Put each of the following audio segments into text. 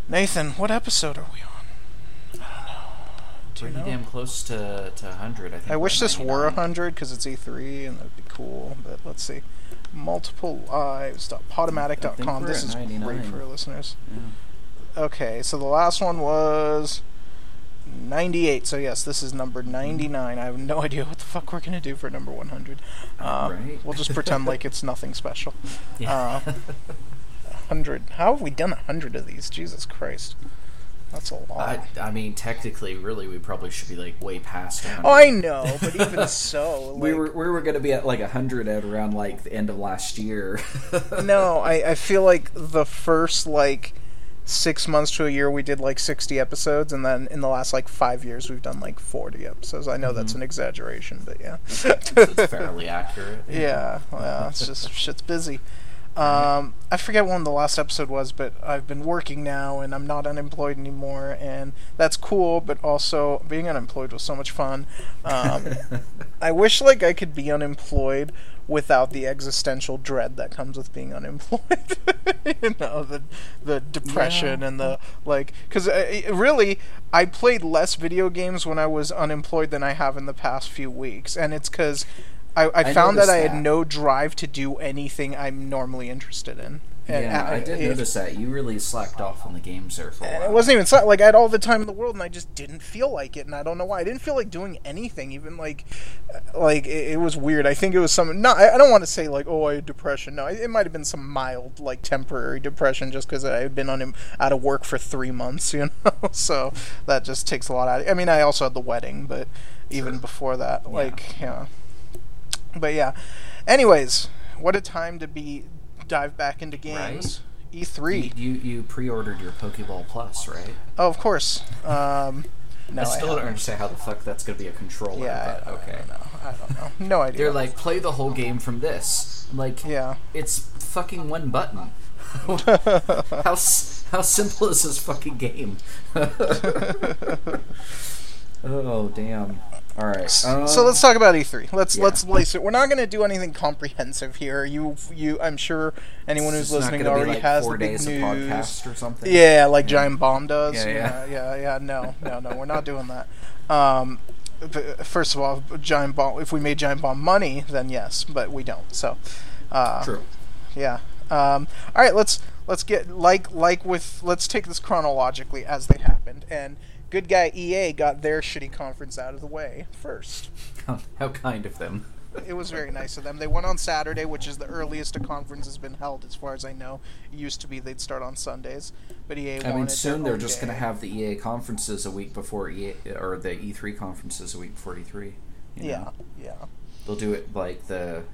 Nathan, what episode are we on? Do you Pretty know? damn close to 100, I think. I wish we're at this were 99. 100 because it's E3 and that'd be cool. But let's see. Multiplelives.podomatic.com. we're This at is 99. great for our listeners. Yeah. Okay, so the last one was 98. So yes, this is number 99. I have no idea what the fuck we're gonna do for number 100. Right. We'll just pretend like it's nothing special. Yeah. 100. How have we done 100 of these? Jesus Christ, that's a lot. I mean, technically, really, we probably should be like way past 100. Oh, I know, but even so, like, we were going to be at like 100 at around like the end of last year. no, I feel like the first like 6 months to a year we did like 60 episodes, and then in the last like 5 years we've done like 40 episodes. I know that's an exaggeration, but yeah. It's fairly accurate. Yeah, well, it's just shit's busy. I forget when the last episode was, but I've been working now and I'm not unemployed anymore, and that's cool, but also being unemployed was so much fun. I wish like I could be unemployed without the existential dread that comes with being unemployed. You know, the depression and the like, because really I played less video games when I was unemployed than I have in the past few weeks, and it's because I found that I had no drive to do anything I'm normally interested in. And yeah, I did notice that. You really slacked off on the games there for a while. it wasn't even like I had all the time in the world, and I just didn't feel like it, and I don't know why. I didn't feel like doing anything, even like it was weird. I think it was some. No, I don't want to say like, oh, I had depression. No, it might have been some mild, like temporary depression, just because I had been out of work for 3 months, you know. So that just takes a lot out. I mean, I also had the wedding, but even before that, like, yeah. But yeah. Anyways, what a time to dive back into games. Right? E3. You pre-ordered your Pokeball Plus, right? Oh, of course. No, I still don't understand how the fuck that's going to be a controller. Yeah, but okay. I don't know. No idea. They're like, play the whole game from this. I'm like, yeah, it's fucking one button. How simple is this fucking game? Oh, damn. All right. So let's talk about E3. Let's lace it. We're not going to do anything comprehensive here. I'm sure anyone who's listening already has the big news. 4 days of podcast or something. Yeah, like Giant Bomb does. Yeah. No, we're not doing that. First of all, Giant Bomb. If we made Giant Bomb money, then yes, but we don't. So, true. Yeah. All right. Let's get let's take this chronologically as they happened. And good guy EA got their shitty conference out of the way first. How kind of them. It was very nice of them. They went on Saturday, which is the earliest a conference has been held, as far as I know. It used to be they'd start on Sundays, but EA wanted. I mean, soon they're just going to have the EA conferences a week before or the E3 conferences a week before E3. Yeah. They'll do it like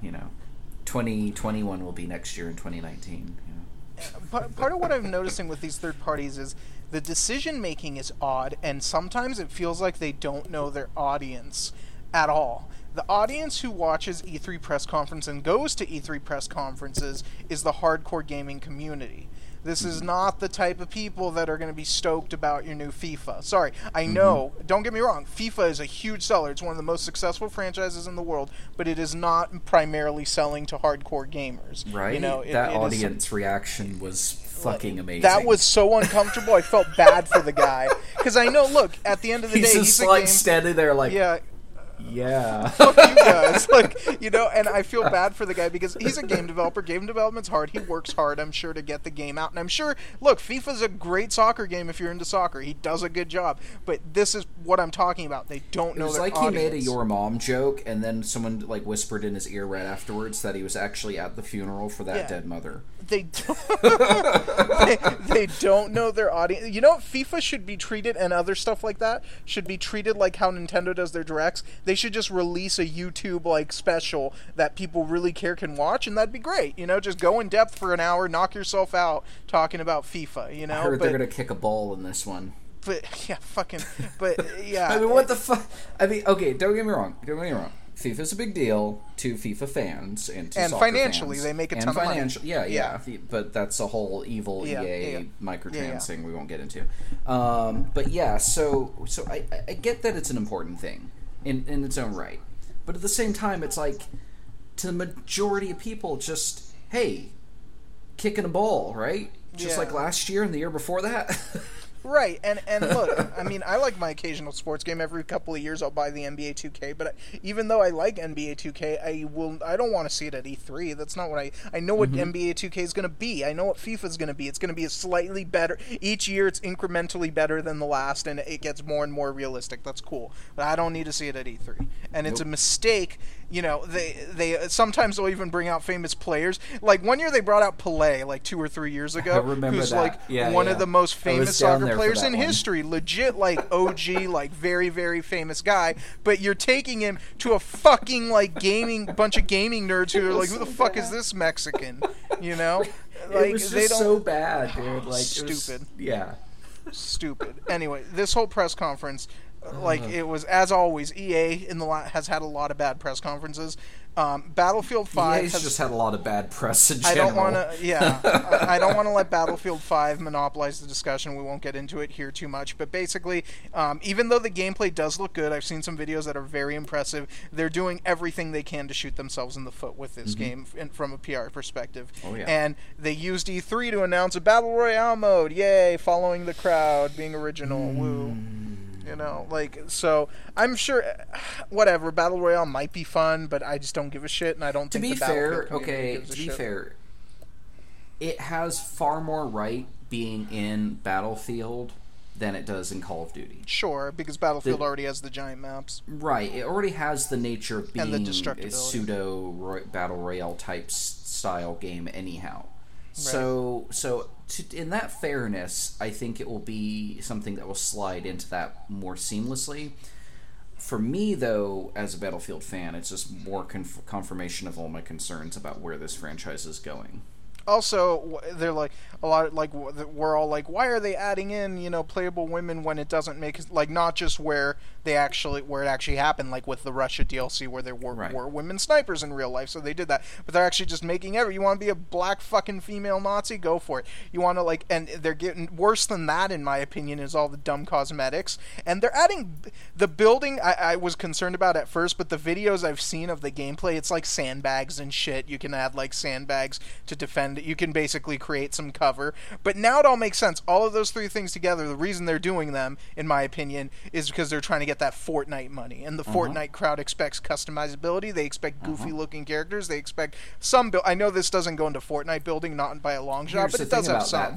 2021 will be next year in 2019. Part of what I'm noticing with these third parties is the decision making is odd, and sometimes it feels like they don't know their audience at all. The audience who watches E3 press conference and goes to E3 press conferences is the hardcore gaming community. This is not the type of people that are going to be stoked about your new FIFA. Sorry, I know, don't get me wrong, FIFA is a huge seller. It's one of the most successful franchises in the world, but it is not primarily selling to hardcore gamers. Right? You know, that audience reaction was fucking amazing. That was so uncomfortable. I felt bad for the guy. Because I know, look, at the end of the day, he's like standing there like... Yeah. Fuck you guys. Like, you know, and I feel bad for the guy because he's a game developer. Game development's hard. He works hard, I'm sure, to get the game out. And I'm sure, look, FIFA's a great soccer game if you're into soccer. He does a good job. But this is what I'm talking about. They don't know their audience. It was like he made a Your Mom joke, and then someone like whispered in his ear right afterwards that he was actually at the funeral for that dead mother. They don't, they don't know their audience. You know what? FIFA should be treated, and other stuff like that, should be treated like how Nintendo does their directs. They should just release a YouTube like special that people really can watch, and that'd be great. You know, just go in depth for an hour, knock yourself out talking about FIFA. You know, I heard they're gonna kick a ball in this one. But yeah, yeah. I mean, what the fuck? I mean, okay, don't get me wrong. FIFA's a big deal to FIFA fans and to soccer financially fans. they make a ton of money. Yeah. But that's a whole evil EA microtrans thing we won't get into. But yeah, so I get that it's an important thing in its own right, but at the same time, it's like to the majority of people, just hey, kicking a ball, right? just like last year and the year before that. Right, and look, I mean, I like my occasional sports game. Every couple of years I'll buy the NBA 2K, but even though I like NBA 2K, I don't want to see it at E3. That's not what I know what NBA 2K is going to be. I know what FIFA is going to be. It's going to be a slightly better, each year it's incrementally better than the last, and it gets more and more realistic. That's cool, but I don't need to see it at E3. And it's a mistake. You know, they sometimes they'll even bring out famous players. Like, one year they brought out Pelé, like 2 or 3 years ago. I remember who's that. like one of the most famous soccer players in history. Legit, like, OG, like, very, very famous guy. But you're taking him to a fucking, like, bunch of gaming nerds who are like, who the fuck is this Mexican? You know? Like, it was just so bad, dude. Like, stupid. Stupid. Anyway, this whole press conference... Like, it was, as always, EA has had a lot of bad press conferences. Battlefield 5 EA's just had a lot of bad press in general. I don't want to let Battlefield 5 monopolize the discussion. We won't get into it here too much. But basically, even though the gameplay does look good, I've seen some videos that are very impressive. They're doing everything they can to shoot themselves in the foot with this game from a PR perspective. Oh, yeah. And they used E3 to announce a Battle Royale mode. Yay, following the crowd, being original. Woo. You know, like, so I'm sure, whatever, Battle Royale might be fun, but I just don't give a shit, and I don't think the Battlefield community gives a shit. To be fair, it has far more right being in Battlefield than it does in Call of Duty. Sure, because Battlefield already has the giant maps. Right, it already has the nature of being a pseudo Battle Royale type style game anyhow. Right. So in that fairness, I think it will be something that will slide into that more seamlessly. For me, though, as a Battlefield fan, it's just more confirmation of all my concerns about where this franchise is going. Also, they're like a lot like we're all like, why are they adding in, you know, playable women when it doesn't make, like, not just where it actually happened, like with the Russia DLC where there were women snipers in real life, so they did that, but they're actually just making you want to be a black fucking female Nazi, go for it. You want to, like, and they're getting worse than that, in my opinion, is all the dumb cosmetics, and they're adding the building. I was concerned about at first, but the videos I've seen of the gameplay, it's like sandbags and shit. You can add like sandbags to defend. You can basically create some cover. But now it all makes sense. All of those three things together, the reason they're doing them, in my opinion, is because they're trying to get that Fortnite money. And the Fortnite crowd expects customizability. They expect goofy-looking characters. They expect some... I know this doesn't go into Fortnite building, not by a long shot, but it does have some.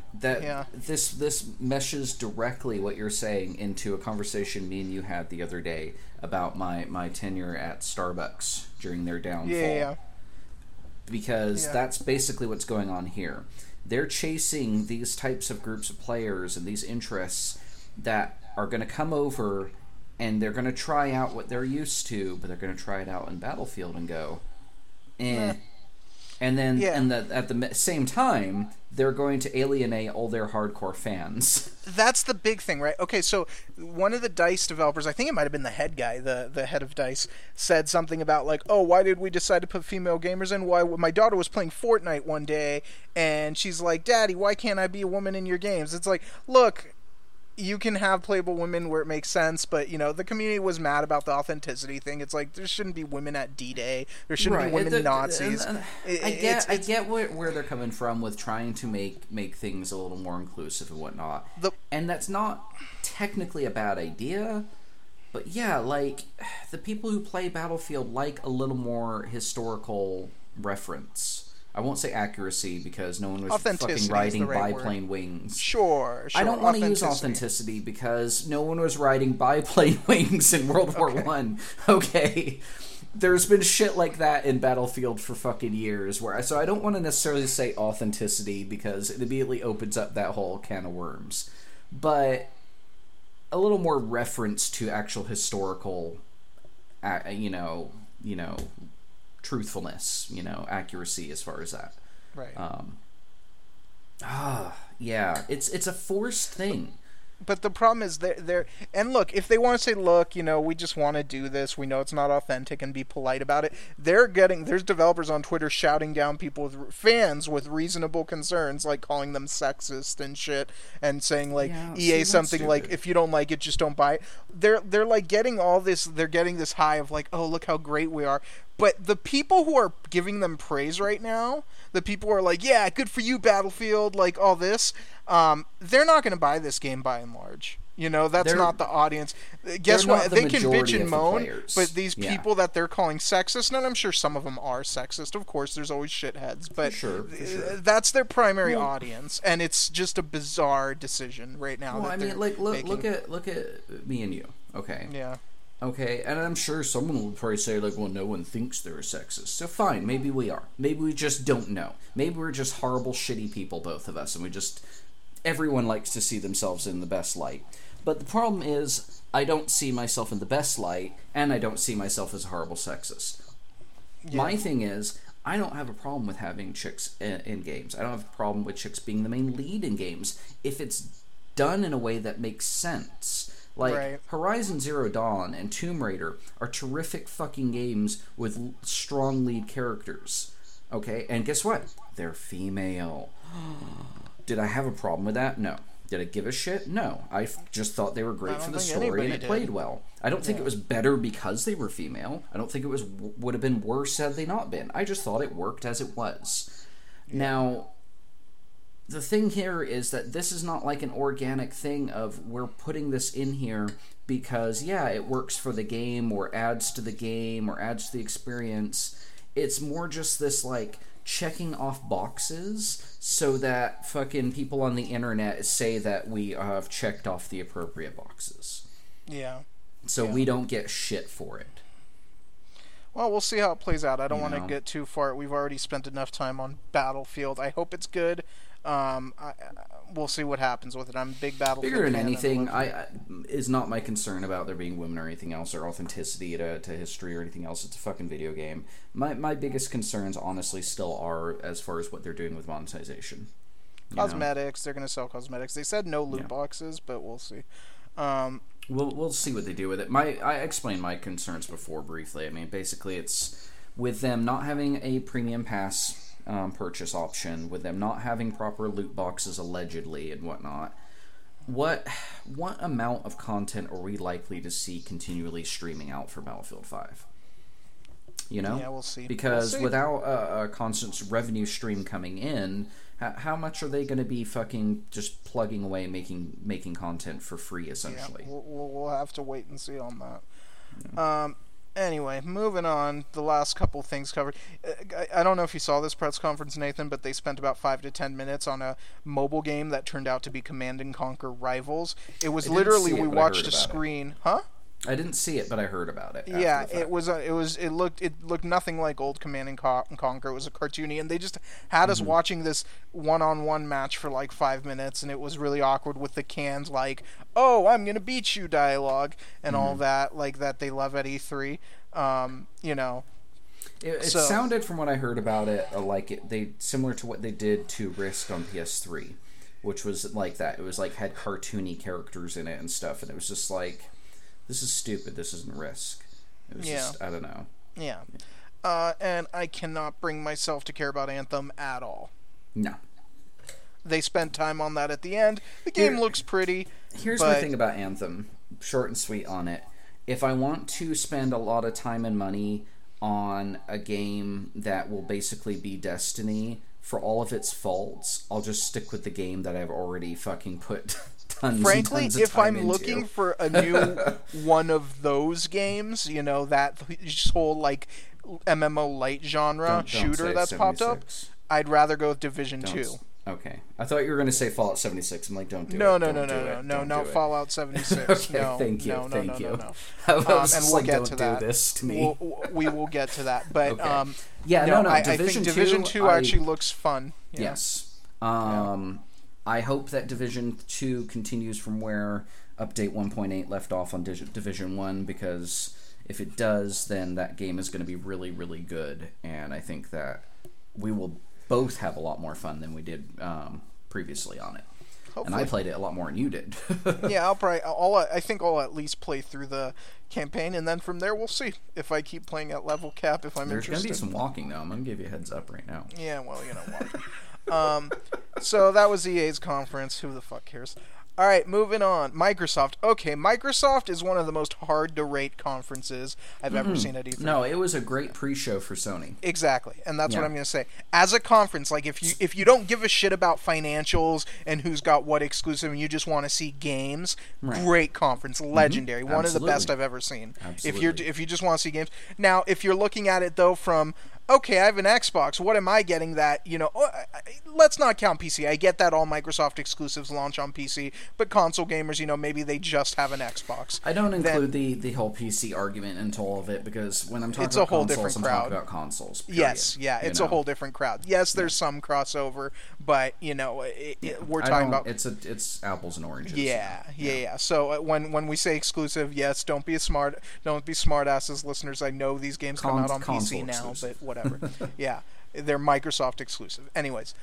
This meshes directly what you're saying into a conversation me and you had the other day about my tenure at Starbucks during their downfall. Because that's basically what's going on here. They're chasing these types of groups of players and these interests that are going to come over and they're going to try out what they're used to, but they're going to try it out in Battlefield and go, eh. And then at the same time, they're going to alienate all their hardcore fans. That's the big thing, right? Okay, so one of the DICE developers, I think it might have been the head guy, the head of DICE, said something about, like, oh, why did we decide to put female gamers in? Why? My daughter was playing Fortnite one day, and she's like, Daddy, why can't I be a woman in your games? It's like, look... You can have playable women where it makes sense, but, you know, the community was mad about the authenticity thing. It's like, there shouldn't be women at D-Day. There shouldn't be women Nazis. I get where they're coming from with trying to make things a little more inclusive and whatnot. And that's not technically a bad idea, but yeah, like, the people who play Battlefield like a little more historical reference. I won't say accuracy because no one was fucking riding biplane wings. Sure. I don't want to use authenticity because no one was riding biplane wings in World War I. Okay. There's been shit like that in Battlefield for fucking years. So I don't want to necessarily say authenticity because it immediately opens up that whole can of worms. But a little more reference to actual historical, truthfulness, accuracy as far as that. Right. Yeah, it's a forced thing. But the problem is they're and look, if they want to say, look, we just want to do this, we know it's not authentic, and be polite about it, there's developers on Twitter shouting down fans with reasonable concerns, like calling them sexist and shit, and saying, like, EA something like, if you don't like it, just don't buy it. They're like getting all this, they're getting this high of, like, oh, look how great we are. But the people who are giving them praise right now, the people who are like, yeah, good for you, Battlefield, like all this, they're not going to buy this game by and large. You know, that's not the audience. Guess what? They can bitch and moan, but these people that they're calling sexist, and I'm sure some of them are sexist, of course, there's always shitheads, but for sure. That's their primary audience, and it's just a bizarre decision right now. Well, I mean, like, look at me and you, okay? Yeah. Okay, and I'm sure someone will probably say, like, well, no one thinks they're a sexist. So fine, maybe we are. Maybe we just don't know. Maybe we're just horrible, shitty people, both of us, and we just... Everyone likes to see themselves in the best light. But the problem is, I don't see myself in the best light, and I don't see myself as a horrible sexist. Yeah. My thing is, I don't have a problem with having chicks in games. I don't have a problem with chicks being the main lead in games if it's done in a way that makes sense. Like, Horizon Zero Dawn and Tomb Raider are terrific fucking games with strong lead characters. Okay? And guess what? They're female. Did I have a problem with that? No. Did I give a shit? No. I just thought they were great for the story and it played well. I don't think it was better because they were female. I don't think it would have been worse had they not been. I just thought it worked as it was. Yeah. Now, the thing here is that this is not like an organic thing of we're putting this in here because, yeah, it works for the game or adds to the game or adds to the experience. It's more just this, like, checking off boxes so that fucking people on the internet say that we have checked off the appropriate boxes. Yeah. So we don't get shit for it. Well, we'll see how it plays out. I don't want to get too far. We've already spent enough time on Battlefield. I hope it's good. We'll see what happens with it. I'm a big Battlefield bigger than fan. Anything, is not my concern about there being women or anything else, or authenticity to history or anything else. It's a fucking video game. My biggest concerns, honestly, still are as far as what they're doing with monetization. Cosmetics. They're going to sell cosmetics. They said no loot boxes, but we'll see. We'll see what they do with it. I explained my concerns before briefly. I mean, basically, it's with them not having a premium pass purchase option, with them not having proper loot boxes allegedly and whatnot. What amount of content are we likely to see continually streaming out for Battlefield 5? You know? Yeah, we'll see. Because without a constant revenue stream coming in, how much are they going to be fucking just plugging away, making content for free, essentially? Yeah, we'll have to wait and see on that. Yeah. Anyway, moving on. The last couple things covered. I don't know if you saw this press conference, Nathan, but they spent about 5 to 10 minutes on a mobile game that turned out to be Command & Conquer Rivals. It was literally, we watched a screen. Huh? I didn't see it, but I heard about it. Yeah, it looked nothing like old Command & Conquer. It was a cartoony, and they just had us watching this one-on-one match for like 5 minutes, and it was really awkward with the cans like, "Oh, I'm gonna beat you" dialogue and all that, like that they love at E3. You know, it sounded, from what I heard about it, similar to what they did to Risk on PS3, which was like that. It was like had cartoony characters in it and stuff, and it was just like, this is stupid. This isn't Risk. It was just, I don't know. Yeah. And I cannot bring myself to care about Anthem at all. No. They spent time on that at the end. The game looks pretty. Here's my thing about Anthem. Short and sweet on it. If I want to spend a lot of time and money on a game that will basically be Destiny, for all of its faults, I'll just stick with the game that I've already fucking put Frankly, tons of if time I'm looking for a new one of those games, you know, that whole like MMO light genre shooter that's 76. Popped up, I'd rather go with Division 2. Okay. I thought you were going to say Fallout 76. I'm like, don't do it. No, not Fallout 76. Okay, no, thank you. No. And we'll get to that. Do this to me. We will get to that. But okay. I think Division 2 actually looks fun. Yeah. Yes. I hope that Division 2 continues from where Update 1.8 left off on Division 1, because if it does, then that game is going to be really, really good, and I think that we will both have a lot more fun than we did previously on it. Hopefully. And I played it a lot more than you did. Yeah, I think I'll at least play through the campaign, and then from there we'll see if I keep playing at level cap, if I'm interested. There's going to be some walking, though. I'm going to give you a heads up right now. Yeah, well, walking. So that was EA's conference. Who the fuck cares? All right, moving on. Microsoft. Okay, Microsoft is one of the most hard-to-rate conferences I've ever seen at E3. No, it was a great pre-show for Sony. Exactly, and that's what I'm going to say. As a conference, like if you don't give a shit about financials and who's got what exclusive and you just want to see games, great conference, legendary, one of the best I've ever seen. Absolutely. If you just want to see games. Now, if you're looking at it though from okay, I have an Xbox. What am I getting that, let's not count PC. I get that all Microsoft exclusives launch on PC, but console gamers, maybe they just have an Xbox. I don't include the whole PC argument into all of it because when I'm talking it's about a whole consoles, different I'm crowd. talking about consoles. Period, yes, it's a whole different crowd. Yes, there's some crossover, but, we're talking about... It's apples and oranges. Yeah. So when we say exclusive, yes, don't be smart asses, listeners. I know these games come out on PC now, exclusive. But whatever. Yeah, they're Microsoft exclusive. Anyways,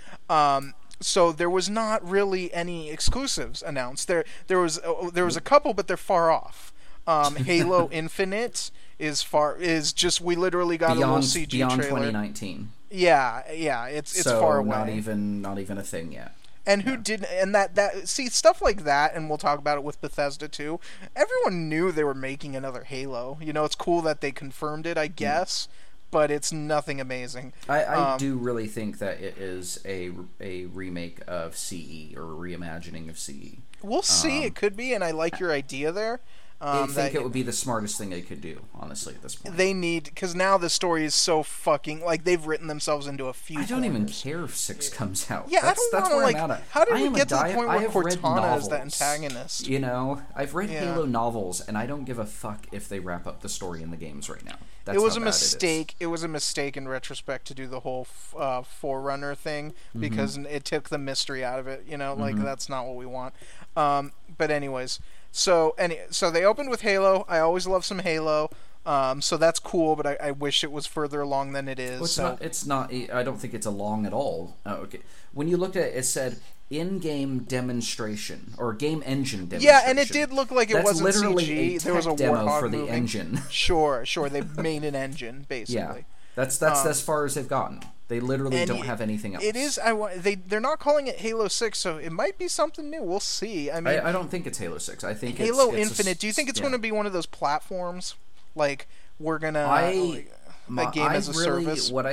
so there was not really any exclusives announced. There was a couple, but they're far off. Halo Infinite is just we literally got a little CG beyond trailer. 2019. Yeah, it's so far away. Not even a thing yet. And who didn't? And that see stuff like that, and we'll talk about it with Bethesda too. Everyone knew they were making another Halo. It's cool that they confirmed it, I guess. But it's nothing amazing. I do really think that it is a remake of CE or a reimagining of CE. We'll see. It could be, and I like your idea there. I think it would be the smartest thing they could do, honestly, at this point. They need... Because now the story is so fucking... Like, they've written themselves into a few I don't even care if 6 comes out. Yeah, that's where I'm at. How did we get to the point where Cortana is the antagonist? I've read Halo novels, and I don't give a fuck if they wrap up the story in the games right now. That's it was a mistake. It was a mistake in retrospect to do the whole Forerunner thing because it took the mystery out of it. Like that's not what we want. But anyways, so they opened with Halo. I always love some Halo. So that's cool, but I wish it was further along than it is. Well, it's not. I don't think it's along at all. Okay. When you looked at it, it said in-game demonstration or game engine demonstration. Yeah, and it did look like it wasn't literally CG. There was a demo for the engine. Sure. They made an engine basically. Yeah, that's as far as they've gotten. They literally don't have anything else. It is. They're not calling it Halo 6, so it might be something new. We'll see. I mean, I don't think it's Halo 6. I think Halo it's Infinite. Do you think it's going to be one of those platforms? Like we're gonna game as a service. What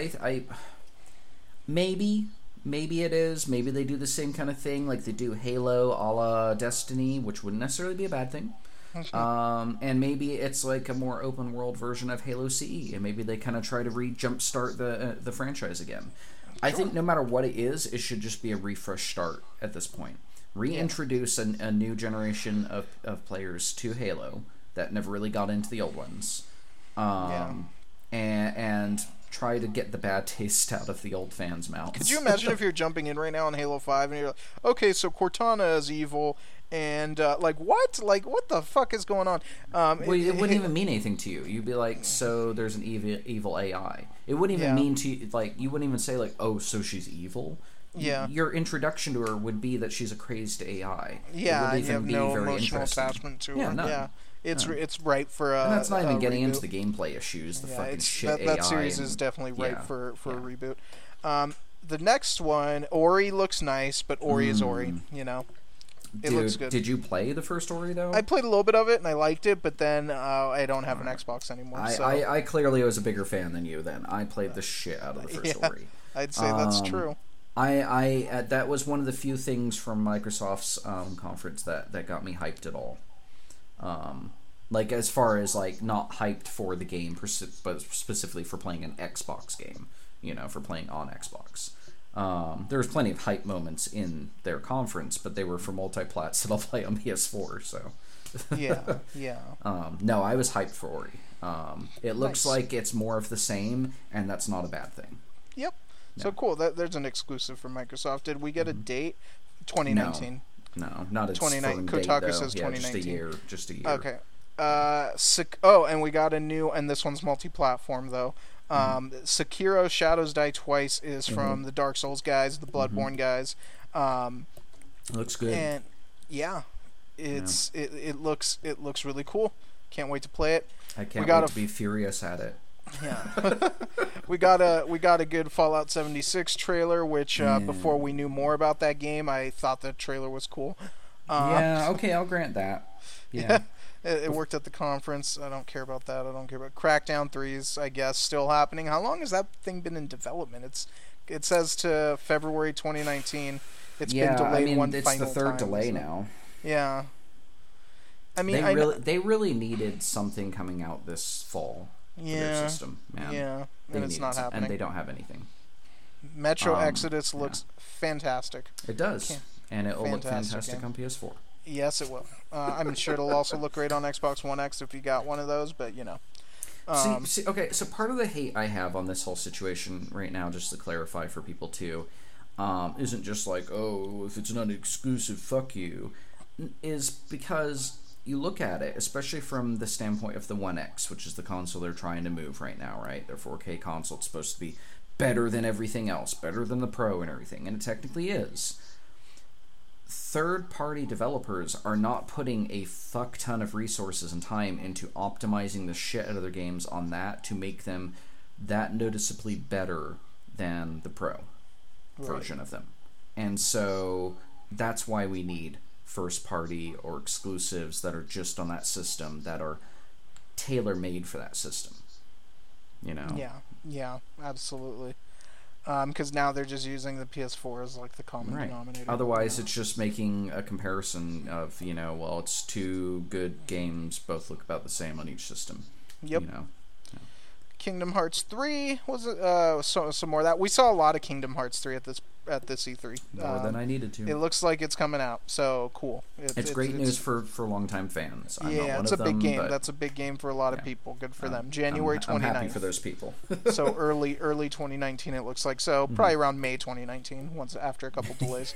maybe it is. Maybe they do the same kind of thing, like they do Halo a la Destiny, which wouldn't necessarily be a bad thing. And maybe it's like a more open world version of Halo CE, and maybe they kind of try to jumpstart the franchise again. Sure. I think no matter what it is, it should just be a refresh start at this point. Reintroduce a new generation of players to Halo that never really got into the old ones. And try to get the bad taste out of the old fans' mouths. Could you imagine if you're jumping in right now on Halo 5 and you're like, okay, so Cortana is evil, and what? Like, what the fuck is going on? Well, it wouldn't even mean anything to you. You'd be like, so there's an evil AI. It wouldn't even mean to you, like, you wouldn't even say, like, oh, so she's evil. Yeah. Your introduction to her would be that she's a crazed AI. Yeah, you have no emotional attachment to her. None. Yeah. It's ripe for a and that's not even getting reboot. into the gameplay issues. The fucking shit that AI series is definitely ripe for a reboot. The next one, Ori looks nice, but Ori is Ori. It looks good. Did you play the first Ori though? I played a little bit of it and I liked it, but then I don't have an Xbox anymore. I clearly was a bigger fan than you. Then I played the shit out of the first Ori. I'd say that's true. I that was one of the few things from Microsoft's conference that got me hyped at all. Like as far as like not hyped for the game, but specifically for playing an Xbox game, for playing on Xbox. There was plenty of hype moments in their conference, but they were for multi-plats that I'll play on PS4. So yeah. No, I was hyped for Ori. It looks like it's more of the same, and that's not a bad thing. Yep. So cool. There's an exclusive for Microsoft. Did we get a date? 2019. No, not a 2019. Kotaku says 2019. Just a year. Okay. And we got a new, and this one's multi-platform though. Sekiro: Shadows Die Twice is from the Dark Souls guys, the Bloodborne guys. Looks good. And it looks really cool. Can't wait to play it. I can't wait to be furious at it. Yeah. we got a good Fallout 76 trailer, which before we knew more about that game, I thought the trailer was cool. Yeah, okay, I'll grant that. Yeah. It worked at the conference. I don't care about that. I don't care about Crackdown 3's, I guess, still happening. How long has that thing been in development? It says to February 2019. It's been delayed one final time. It's the third delay now. Yeah. I mean, they really needed something coming out this fall for their system, man. Yeah, and it's not happening. And they don't have anything. Metro Exodus looks fantastic. It does. And it will look fantastic on PS4. Yes, it will. I'm sure it'll also look great on Xbox One X if you got one of those, but, you know. Okay, so part of the hate I have on this whole situation right now, just to clarify for people too, isn't just like, oh, if it's not exclusive, fuck you, is because you look at it, especially from the standpoint of the One X, which is the console they're trying to move right now, right? Their 4K console, it's supposed to be better than everything else, better than the Pro and everything, and it technically is. Third-party developers are not putting a fuck ton of resources and time into optimizing the shit out of their games on that to make them that noticeably better than the Pro version of them. And so that's why we need first-party or exclusives that are just on that system, that are tailor-made for that system. You know? Yeah, absolutely. Because now they're just using the PS4 as like the common denominator. Otherwise, it's just making a comparison of, you know, well, it's two good games, both look about the same on each system. Yep. You know? Kingdom Hearts 3 was some more of that. We saw a lot of Kingdom Hearts 3 at this E3. More than I needed to. It looks like it's coming out, so cool. It's great news for longtime fans. I'm not one it's of a big them, game. But That's a big game for a lot of people. Good for them. January 29th. I'm happy for those people. So early 2019 it looks like. So probably around May 2019, once after a couple delays.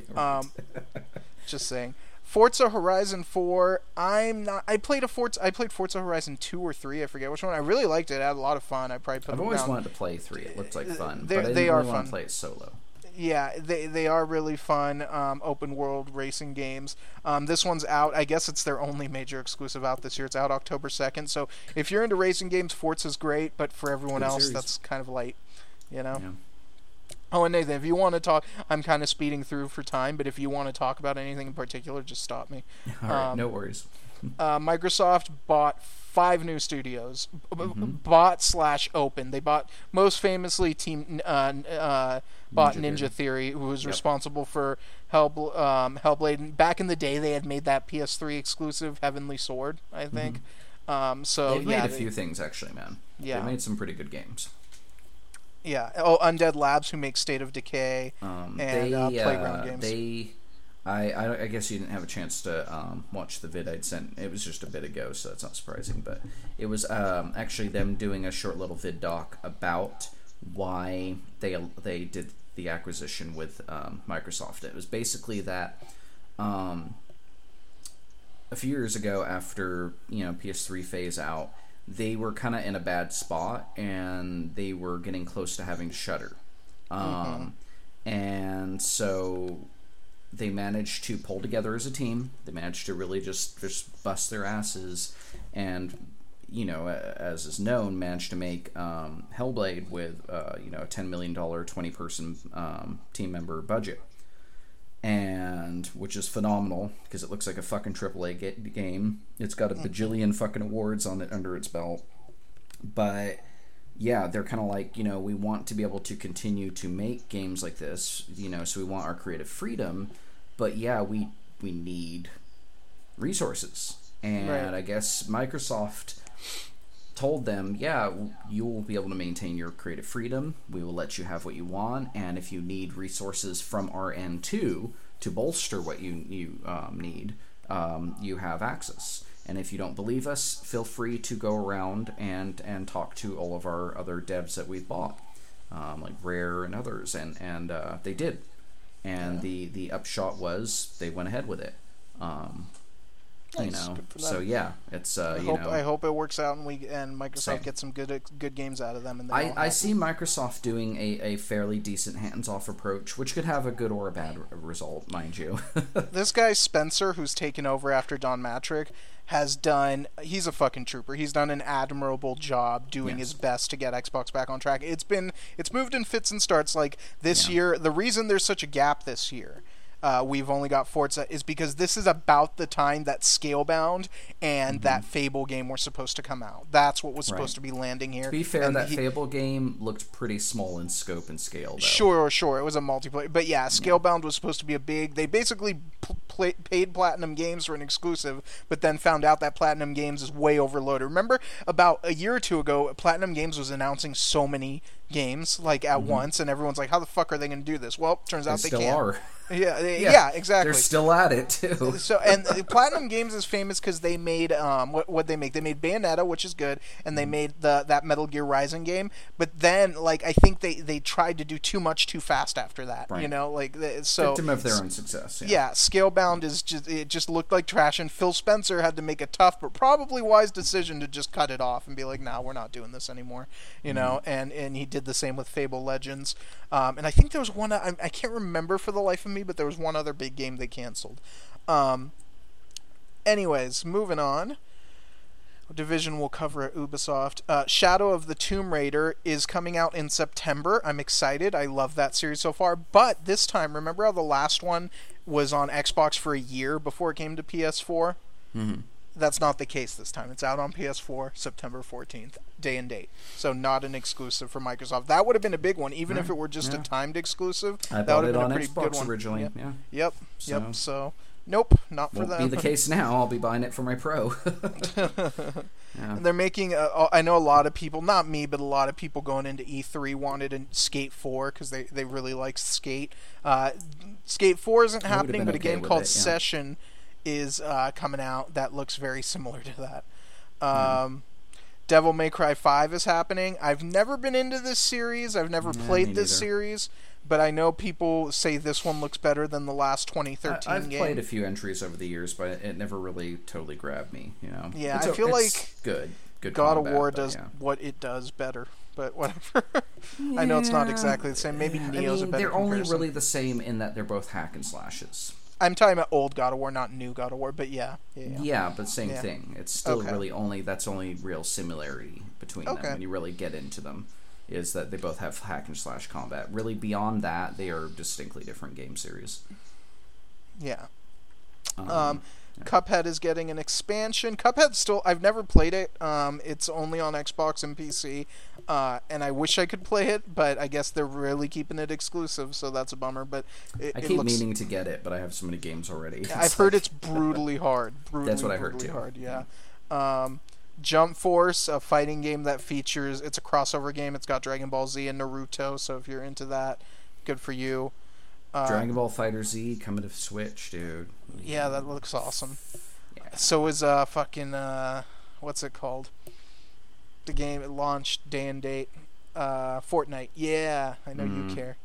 Just saying. Forza Horizon 4. I played Forza Horizon 2 or 3. I forget which one. I really liked it. I had a lot of fun. I've always wanted to play 3. It looked like fun, but I didn't really want fun. to play it solo. Yeah, they are really fun open world racing games. This one's out. I guess it's their only major exclusive out this year. It's out October 2nd. So if you're into racing games, Forza's great, but for everyone else, that's kind of light. You know. Yeah. Oh, and Nathan, if you want to talk, I'm kind of speeding through for time, but if you want to talk about anything in particular, just stop me. All right, no worries. Microsoft bought 5 new studios. Bought/open. They bought, most famously, bought Ninja Theory, who was responsible for Hellblade. Back in the day, they had made that PS3 exclusive Heavenly Sword, I think. They've made a few things, actually, man. Yeah. They made some pretty good games. Yeah. Oh, Undead Labs, who makes State of Decay and Playground games. I guess you didn't have a chance to watch the vid I'd sent. It was just a bit ago, so that's not surprising. But it was actually them doing a short little vid doc about why they did the acquisition with Microsoft. It was basically that a few years ago, after PS3 phase out, they were kind of in a bad spot, and they were getting close to having to shutter. And so they managed to pull together as a team. They managed to really just bust their asses, and as is known, managed to make Hellblade with a $10 million 20-person team member budget, and which is phenomenal because it looks like a fucking AAA game. It's got a bajillion fucking awards on it under its belt. But yeah, they're kind of like, we want to be able to continue to make games like this, so we want our creative freedom, but yeah, we need resources. And I guess Microsoft told them, yeah, you will be able to maintain your creative freedom. We will let you have what you want, and if you need resources from our end too to bolster what you need, you have access. And if you don't believe us, feel free to go around and talk to all of our other devs that we've bought, like Rare and others, and they did. And the upshot was they went ahead with it. Nice. So yeah, it's I hope it works out and Microsoft gets some good games out of them. And I see Microsoft doing a fairly decent hands-off approach, which could have a good or a bad result, mind you. This guy Spencer, who's taken over after Don Matrick, he's a fucking trooper. He's done an admirable job doing his best to get Xbox back on track. It's moved in fits and starts. Like this year, the reason there's such a gap this year we've only got Forza is because this is about the time that Scalebound and that Fable game were supposed to come out. That's what was supposed to be landing here. To be fair, that Fable game looked pretty small in scope and scale, though. Sure. It was a multiplayer. But yeah, Scalebound was supposed to be a big... They basically paid Platinum Games for an exclusive, but then found out that Platinum Games is way overloaded. Remember, about a year or two ago, Platinum Games was announcing so many games like at once, and everyone's like, how the fuck are they going to do this? Well, turns out they still can't. Are. Yeah, exactly. They're still at it too. So, and Platinum Games is famous because they made what they make. They made Bayonetta, which is good, and they made that Metal Gear Rising game. But then, like, I think they tried to do too much too fast after that. Right. You know, like so. Victim of their own success. Yeah, Scalebound just looked like trash, and Phil Spencer had to make a tough but probably wise decision to just cut it off and be like, "Nah, we're not doing this anymore." You know, and he did the same with Fable Legends. And I think there was one I can't remember for the life of me, but there was one other big game they canceled. Anyways, moving on. Division will cover at Ubisoft. Shadow of the Tomb Raider is coming out in September. I'm excited. I love that series so far. But this time, remember how the last one was on Xbox for a year before it came to PS4? Mm-hmm. That's not the case this time. It's out on PS4 September 14th, day and date. So not an exclusive for Microsoft. That would have been a big one, even if it were just a timed exclusive. I that would have bought been it a pretty on Xbox good one. originally. Yep. So nope, not for won't them. Be the case now. I'll be buying it for my Pro. And they're making. I know a lot of people, not me, but a lot of people going into E3 wanted a Skate 4 because they really like Skate. Skate 4 isn't happening, but a game called Session is coming out that looks very similar to that. Devil May Cry 5 is happening. I've never been into this series. I've never played this series, but I know people say this one looks better than the last 2013 I've game. played a few entries over the years, but it never really totally grabbed me. You know. Yeah, I feel like good. God combat, of War does what it does better. But whatever. I know it's not exactly the same. Maybe Neo's a better they're only comparison. really the same in that they're both hack and slashes. I'm talking about old God of War, not new God of War, but yeah. Yeah, but same thing. It's still really that's only real similarity between them when you really get into them, is that they both have hack and slash combat. Really beyond that, they are distinctly different game series. Yeah. Cuphead is getting an expansion. Cuphead still, I've never played it. It's only on Xbox and PC, and I wish I could play it, but I guess they're really keeping it exclusive, so that's a bummer. But I keep meaning to get it, but I have so many games already. I've heard it's brutally hard. That's what I heard too. Hard, yeah. Jump Force, a fighting game that features, it's a crossover game. It's got Dragon Ball Z and Naruto, so if you're into that, good for you. Dragon Ball Fighter Z coming to Switch, dude. Yeah, that looks awesome. Yeah. So is fucking what's it called? The game it launched day and date. Fortnite. Yeah, I know you care.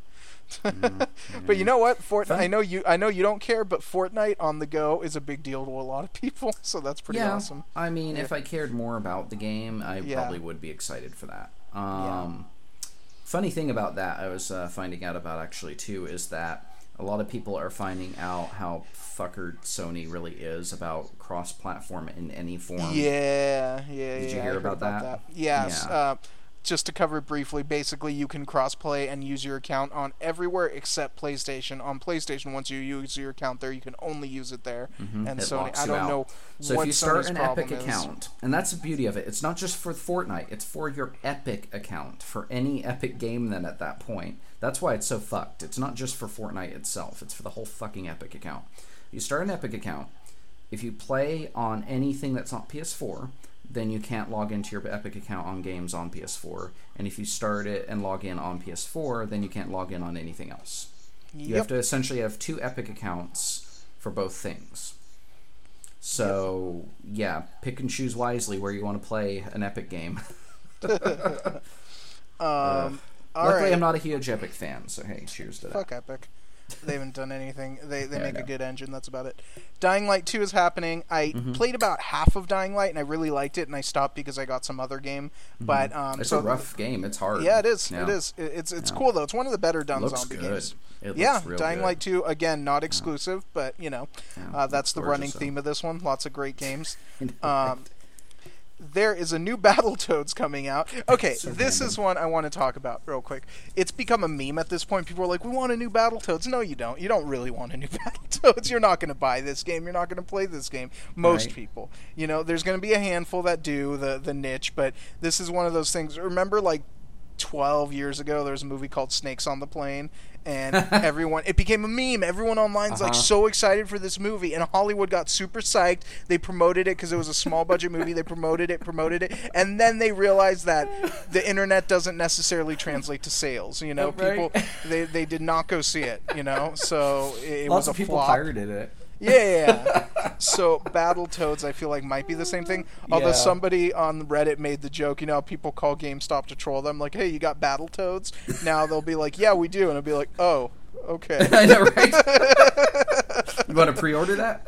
But you know what? Fortnite. I know you don't care, but Fortnite on the go is a big deal to a lot of people. So that's pretty awesome. I mean, if I cared more about the game, I probably would be excited for that. Funny thing about that, I was finding out about actually too, is that a lot of people are finding out how fuckered Sony really is about cross-platform in any form. Yeah. Did you hear about that? Yes. Yeah. Just to cover it briefly, basically you can cross-play and use your account on everywhere except PlayStation. On PlayStation, once you use your account there, you can only use it there. And Sony, I don't know. So if you start an Epic account, and that's the beauty of it, it's not just for Fortnite, it's for your Epic account, for any Epic game then at that point. That's why it's so fucked. It's not just for Fortnite itself, it's for the whole fucking Epic account. You start an Epic account, if you play on anything that's not PS4, then you can't log into your Epic account on games on PS4. And if you start it and log in on PS4, then you can't log in on anything else. You have to essentially have two Epic accounts for both things. So, pick and choose wisely where you want to play an Epic game. Luckily, I'm not a huge Epic fan, so hey, cheers to that. Fuck Epic. They haven't done anything. They make a good engine. That's about it. Dying Light 2 is happening. I played about half of Dying Light, and I really liked it, and I stopped because I got some other game. But it's a rough game. It's hard. Yeah, it is. Yeah. It is. It's cool, though. It's one of the better done zombie games. It looks real Dying good. Light 2, again, not exclusive, but, that's the running theme of this one. Lots of great games. there is a new Battletoads coming out. Okay, this is one I want to talk about real quick. It's become a meme at this point. People are like, we want a new Battletoads. No, you don't. You don't really want a new Battletoads. You're not going to buy this game. You're not going to play this game. Most people. You know, there's going to be a handful that do the niche, but this is one of those things. Remember, like, 12 years ago, there was a movie called Snakes on the Plane, and it became a meme. Everyone online's like so excited for this movie, and Hollywood got super psyched. They promoted it because it was a small budget movie. They promoted it, and then they realized that the internet doesn't necessarily translate to sales. You know, people they did not go see it. You know, so it was a flop. Lots of people pirated it. Yeah. So Battletoads, I feel like, might be the same thing. Although somebody on Reddit made the joke, you know, people call GameStop to troll them, like, hey, you got Battletoads? Now they'll be like, yeah, we do. And it'll be like, oh, okay. I know, right? You want to pre-order that?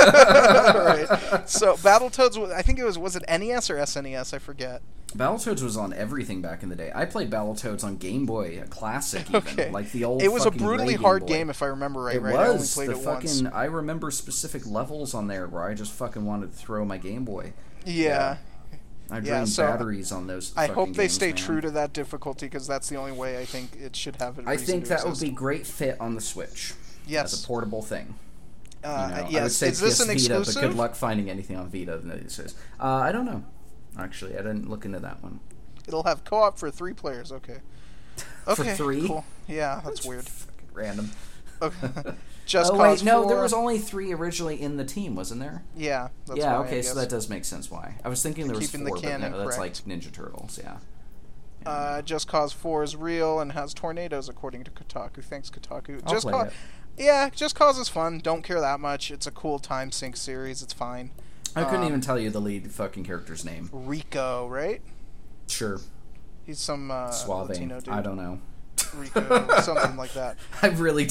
Right. So Battletoads, I think it was it NES or SNES? I forget. Battletoads was on everything back in the day. I played Battletoads on Game Boy, a classic even, like the old. It was a brutally hard game, if I remember right. It was. I only played it once. I remember specific levels on there where I just fucking wanted to throw my Game Boy. Yeah. I drained batteries on those. I hope they stay true to that difficulty, because that's the only way I think it should have a reason I think that exist. would be great fit on the Switch. Yes. As a portable thing. Yes. I would say is this an Vita, exclusive? but good luck finding anything on Vita these days. I don't know. Actually, I didn't look into that one. It'll have co-op for 3 players. Okay. For 3? Cool. Yeah, that's weird. Fucking random. Okay. No, there was only 3 originally in the team, wasn't there? Yeah. That's yeah. why, Okay, so that does make sense. Why? I was thinking there was 4, but no, that's like Ninja Turtles. Yeah. Just Cause 4 is real and has tornadoes, according to Kotaku. Thanks, Kotaku. I'll play it. Yeah, Just Cause is fun. Don't care that much. It's a cool time sync series. It's fine. I couldn't even tell you the lead fucking character's name. Rico, right? Sure. He's some Suave. Latino dude. I don't know. Rico, something like that. I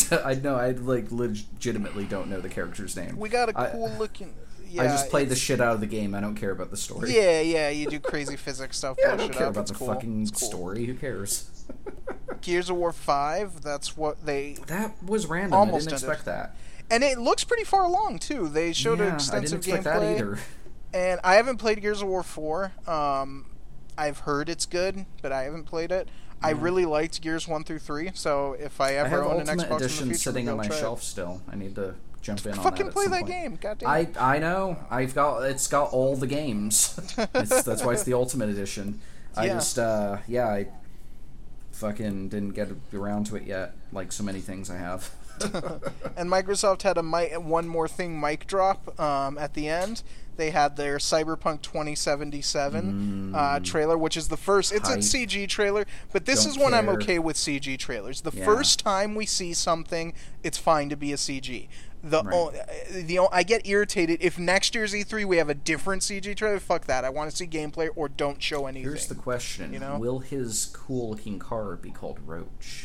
legitimately don't know the character's name. We got a cool looking. Yeah, I just play the shit out of the game. I don't care about the story. Yeah, you do crazy physics stuff. I don't care about the fucking story. Who cares? Gears of War 5. That's what they. That was random. I didn't expect that. And it looks pretty far along too. They showed extensive gameplay. That either. And I haven't played Gears of War 4. I've heard it's good, but I haven't played it. Yeah. I really liked Gears 1 through 3, so if I ever own an Xbox Edition in the future, sitting on my shelf still. I need to jump in on that. Fucking play that game, goddamn. I know. It's got all the games. That's why it's the Ultimate Edition. I fucking didn't get around to it yet, like so many things I have. And Microsoft had one more thing mic drop at the end. They had their Cyberpunk 2077 trailer, which is the first. It's a CG trailer, but this is when I'm okay with CG trailers. The first time we see something, it's fine to be a CG. I get irritated if next year's E3 we have a different CG trailer. Fuck that. I want to see gameplay or don't show anything. Here's the question: will his cool-looking car be called Roach?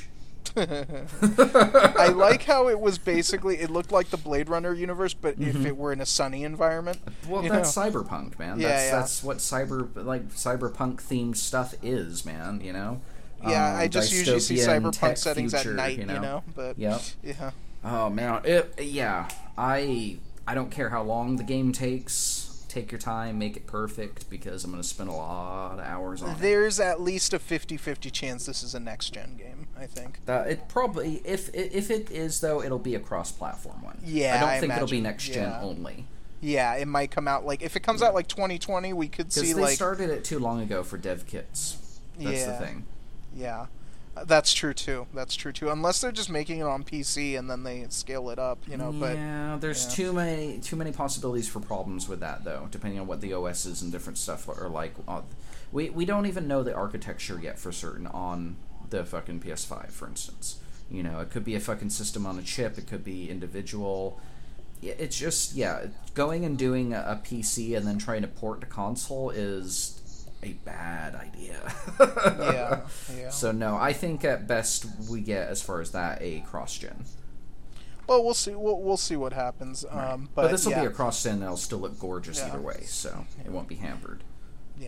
I like how it was basically, it looked like the Blade Runner universe, but if it were in a sunny environment. Well, that's cyberpunk, man. That's what cyberpunk themed stuff is, man. You know. Yeah, I just usually see cyberpunk settings at night. But yeah. Oh man, I don't care how long the game takes. Take your time, make it perfect, because I'm going to spend a lot of hours on it. There's at least a 50-50 chance this is a next-gen game, I think. It probably, if it is, though, it'll be a cross-platform one. Yeah, I don't think it'll be next-gen only. Yeah, it might come out, if it comes out 2020, we could see, because they started it too long ago for dev kits. That's the thing. Yeah. That's true too. Unless they're just making it on PC and then they scale it up, But there's too many possibilities for problems with that, though. Depending on what the OSs and different stuff are like. We don't even know the architecture yet for certain on the fucking PS5, for instance. It could be a fucking system on a chip. It could be individual. It's just going and doing a PC and then trying to port to console is a bad idea. Yeah. So no, I think at best we get, as far as that, a cross-gen. Well, we'll see. We'll see what happens. Right. But this will be a cross-gen that'll still look gorgeous either way, so it won't be hampered. Yeah.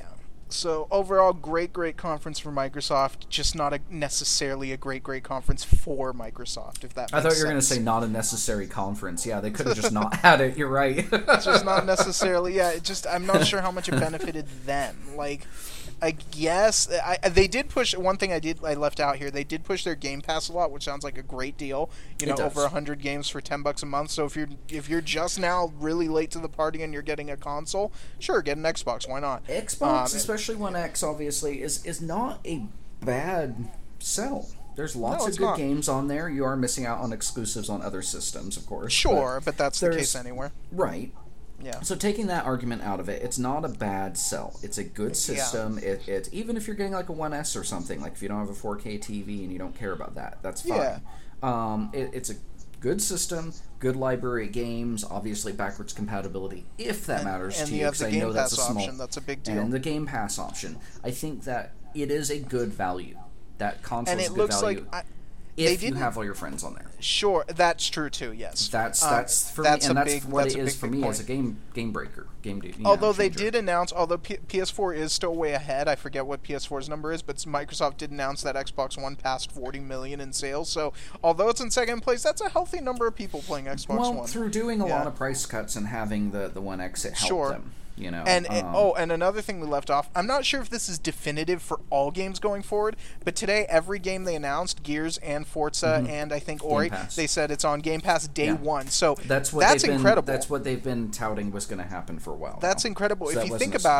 So overall, great conference for Microsoft. Just not necessarily a great conference for Microsoft. If that makes sense. I thought you were going to say not a necessary conference. Yeah, they could have just not had it. You're right. It's just not necessarily. Yeah, I'm not sure how much it benefited them. Like, I guess they did push one thing. I left out here. They did push their Game Pass a lot, which sounds like a great deal. Over 100 games for $10 a month. So if you're just now really late to the party and you're getting a console, sure, get an Xbox. Why not? Xbox, especially One X, obviously is not a bad sell. There's lots of good games on there. You are missing out on exclusives on other systems, of course. Sure, but that's the case anywhere. Right. Yeah. So taking that argument out of it, it's not a bad sell. It's a good system. Yeah. It even if you're getting like a 1S or something, like if you don't have a 4K TV and you don't care about that, that's fine. Yeah. It's a good system, good library of games, obviously backwards compatibility if that matters to you, because I know that's that's a big deal. And the Game Pass option. I think that it is a good value. That console is a good value. If you have all your friends on there. Sure, that's true too. Yes, that's for me, and that's what it is for me as a game breaker, game dude. Although they did announce, PS4 is still way ahead. I forget what PS4's number is, but Microsoft did announce that Xbox One passed 40 million in sales. So although it's in second place, that's a healthy number of people playing Xbox One. Well, through doing a lot of price cuts and having the One X, it helped them. And another thing we left off, I'm not sure if this is definitive for all games going forward, but today every game they announced, Gears and Forza and I think Ori, they said it's on Game Pass day one. So that's incredible. That's what they've been touting was going to happen for a while. That's incredible. So if you think about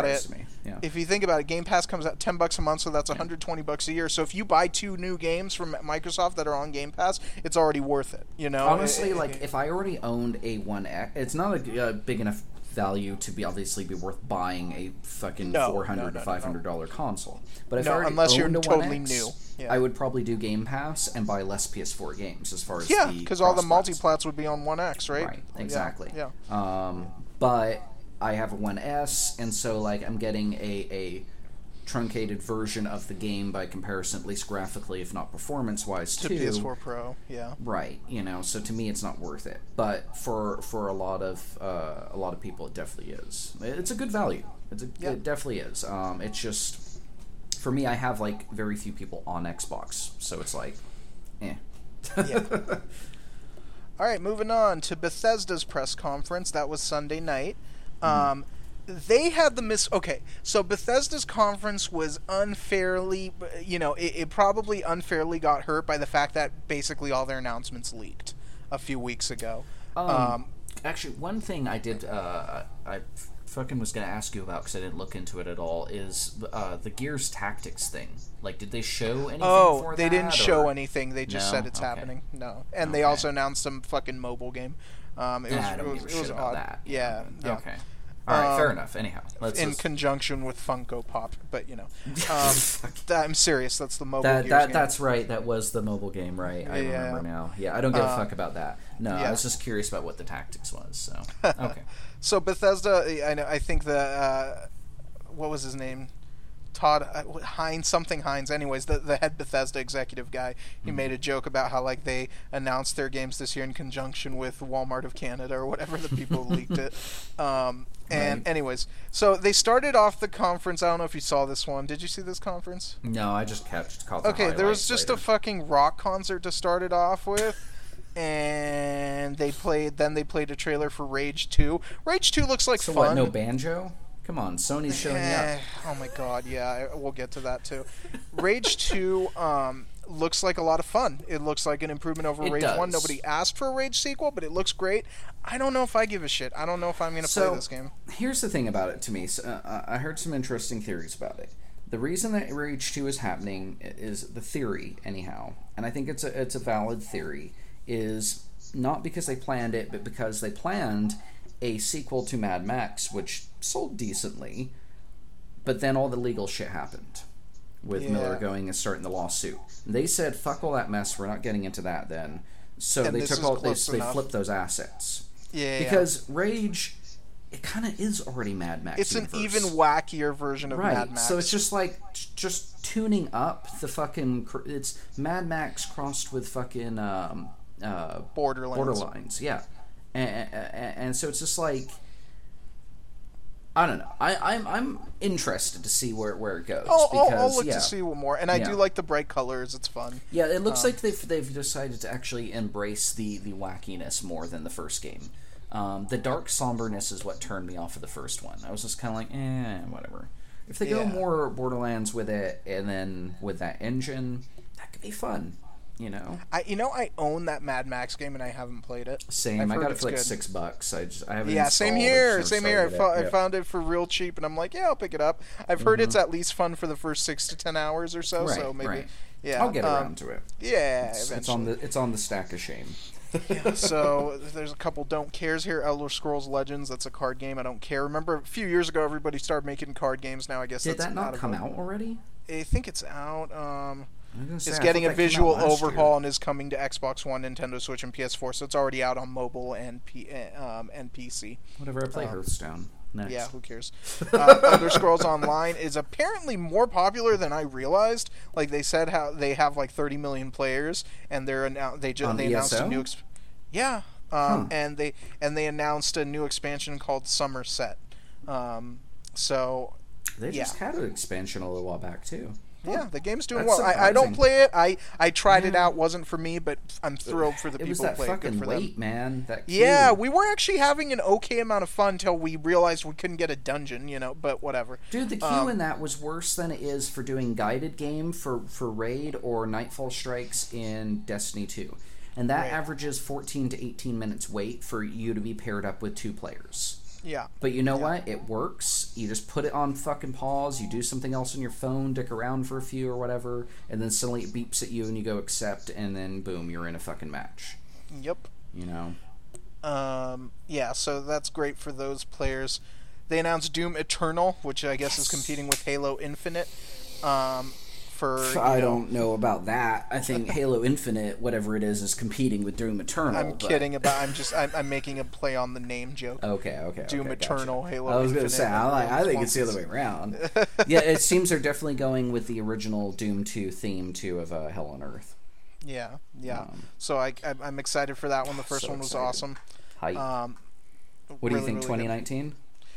it, Game Pass comes out $10 a month, so that's $120 a year. So if you buy 2 new games from Microsoft that are on Game Pass, it's already worth it. Honestly, if I already owned a One X, it's not a big enough value to be worth buying a fucking $400 to $500 console. But if I already unless owned you're a totally 1X, new, I would probably do Game Pass and buy less PS4 games as far as because all the multiplats would be on One X, right? Right, exactly. Yeah. But I have a One S, and so I'm getting a truncated version of the game by comparison, at least graphically, if not performance-wise, to PS4 Pro. Yeah. Right. So to me, it's not worth it. But for a lot of people, it definitely is. It's a good value. It definitely is. It's just for me, I have very few people on Xbox, so it's eh. Yeah. All right, moving on to Bethesda's press conference. That was Sunday night. They had so Bethesda's conference was unfairly, it probably unfairly got hurt by the fact that basically all their announcements leaked a few weeks ago. Actually, one thing I did, I fucking was going to ask you about because I didn't look into it at all, is the Gears Tactics thing. Did they show anything for that? They didn't show anything. They just said it's happening. No. And they also announced some fucking mobile game. It was odd. That. Yeah. Okay. All right, fair enough. Anyhow, conjunction with Funko Pop, but I'm serious. That's the mobile game. That's right. That was the mobile game, right? I remember now. Yeah, I don't give a fuck about that. No, I was just curious about what the tactics was. So okay. So Bethesda, I think what was his name? Todd Hines. Anyways, the head Bethesda executive guy, he made a joke about how they announced their games this year in conjunction with Walmart of Canada or whatever the people leaked it. Anyways, so they started off the conference. I don't know if you saw this one. Did you see this conference? No, I just caught the Okay, there was just later. A fucking rock concert to start it off with. And they played a trailer for Rage 2. Rage 2 looks like fun. So what, no banjo? Come on, Sony's showing up. Oh my god, yeah, we'll get to that too. Rage 2 looks like a lot of fun. It looks like an improvement over Rage 1. Nobody asked for a Rage sequel, but it looks great. I don't know if I give a shit. I don't know if I'm going to play this game. Here's the thing about it to me. I heard some interesting theories about it. The reason that Rage 2 is happening is the theory, anyhow, and I think it's a valid theory, is not because they planned it, but because they planned a sequel to Mad Max, which sold decently, but then all the legal shit happened with Miller going and starting the lawsuit. They said, fuck all that mess, we're not getting into that then. So they flipped those assets. Because Rage, it kind of is already Mad Max It's universe. An even wackier version of Mad Max. So it's just tuning up the fucking... It's Mad Max crossed with fucking... Borderlands. Yeah. And so it's just I don't know. I'm interested to see where it goes. I'll look to see more, and I do like the bright colors. It's fun. Yeah, it looks like they've decided to actually embrace the wackiness more than the first game. The dark somberness is what turned me off of the first one. I was just kind of like, whatever. If they go more Borderlands with it, and then with that engine, that could be fun. You know, I own that Mad Max game and I haven't played it. Same. I got it for like $6. I haven't. Yeah, same here. Same here. I found it for real cheap, and I'm like, I'll pick it up. I've heard it's at least fun for the first 6 to 10 hours or so. Right, so maybe, right. Yeah, I'll get around to it. Yeah, it's on the stack of shame. Yeah, so there's a couple don't cares here. Elder Scrolls Legends, that's a card game. I don't care. Remember a few years ago, everybody started making card games. Now I guess did that not come out already? I think it's out. It's getting a visual overhaul and is coming to Xbox One, Nintendo Switch, and PS4. So it's already out on mobile and PC. Whatever. I play Hearthstone. Next. Yeah, who cares? Elder Scrolls Online is apparently more popular than I realized. Like they said, how they have like 30 million players, and they announced a new and they announced a new expansion called Somerset. So they just had an expansion a little while back too. Yeah, the game's doing well. I don't play it. I tried it out. Wasn't for me, but I'm thrilled for the people who play it. It was that fucking wait, man. Yeah, we were actually having an okay amount of fun until we realized we couldn't get a dungeon, but whatever. Dude, the queue in that was worse than it is for doing guided game for Raid or Nightfall Strikes in Destiny 2. And that averages 14 to 18 minutes wait for you to be paired up with 2 players. Yeah. But you know what? It works. You just put it on fucking pause, you do something else on your phone, dick around for a few or whatever, and then suddenly it beeps at you and you go accept, and then boom, you're in a fucking match. Yep. You know? Yeah, so that's great for those players. They announced Doom Eternal, which I guess is competing with Halo Infinite. I don't know about that. I think Halo Infinite, whatever it is competing with Doom Eternal. Kidding about. I'm making a play on the name joke. Okay. Doom Eternal, gotcha. Halo. I was going to say, I think it's the other way around. Yeah, it seems they're definitely going with the original Doom 2 theme too of Hell on Earth. Yeah. So I'm excited for that one. The first one was awesome. Hype. What do you think? 2019.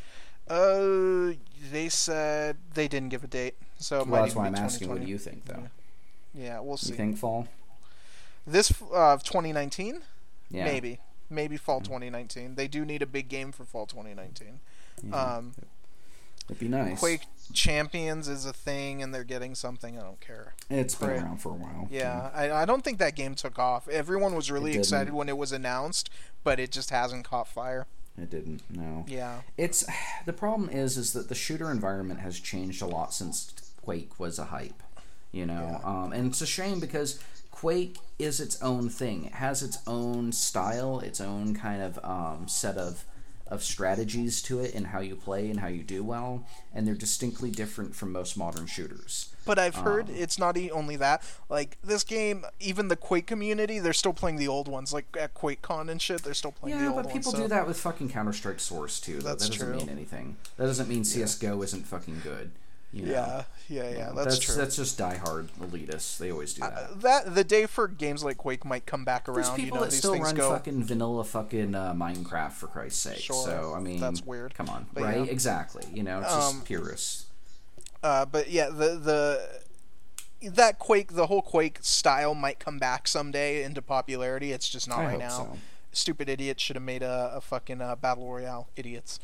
They said they didn't give a date, so that's why I'm asking. What do you think, though? Yeah, we'll see. You think fall? This 2019? Yeah, maybe fall 2019. They do need a big game for fall 2019. Yeah. It'd be nice. Quake Champions is a thing, and they're getting something. I don't care. It's been around for a while. Yeah, I don't think that game took off. Everyone was really excited when it was announced, but it just hasn't caught fire. It didn't. No. Yeah. It's the problem is that the shooter environment has changed a lot since Quake was a hype. And it's a shame because Quake is its own thing. It has its own style, its own kind of set of strategies to it and how you play and how you do well, and they're distinctly different from most modern shooters. But I've heard it's not only that. Like, this game, even the Quake community, they're still playing the old ones. Like, at QuakeCon and shit, they're still playing the old ones. Yeah, but people do that with fucking Counter-Strike Source, too. That doesn't mean anything. That doesn't mean CSGO isn't fucking good. Yeah, that's true. That's just diehard elitists. They always do that. The day for games like Quake might come back around. There's people that still run fucking vanilla fucking Minecraft, for Christ's sake. Sure. So, I mean, that's weird. Come on, but right? Yeah. Exactly. It's just purists. But yeah, that Quake, the whole Quake style might come back someday into popularity. It's just not right now. So. Stupid idiots should have made a fucking battle royale. Idiots.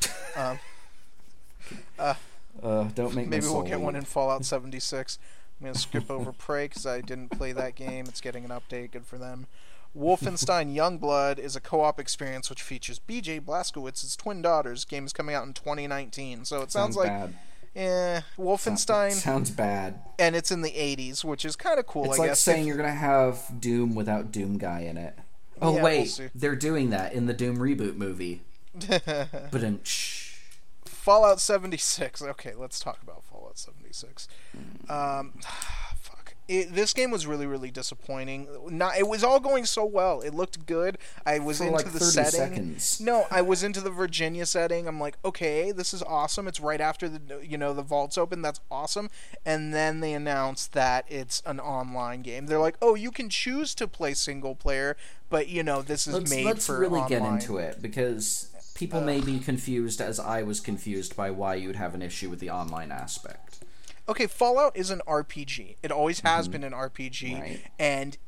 Don't make maybe we'll get one in Fallout 76. I'm gonna skip over Prey because I didn't play that game. It's getting an update. Good for them. Wolfenstein Youngblood is a co-op experience which features B.J. Blazkowicz's twin daughters. Game is coming out in 2019. So it sounds like bad. Wolfenstein sounds bad, and it's in the 80s, which is kind of cool. It's I like guess saying you're gonna have Doom without Doom Guy in it. Oh yeah, wait, we'll they're doing that in the Doom reboot movie. But Fallout 76. Okay, let's talk about Fallout 76. Fuck. This game was really, really disappointing. It was all going so well. It looked good. I was into like the 30 setting. Seconds. No, I was into the Virginia setting. I'm like, okay, this is awesome. It's right after the vault's open. That's awesome. And then they announced that it's an online game. They're like, oh, you can choose to play single player, but this is made for Let's really online. get into it because people may be confused, as I was confused, by why you'd have an issue with the online aspect. Okay, Fallout is an RPG. It always has been an RPG, right. And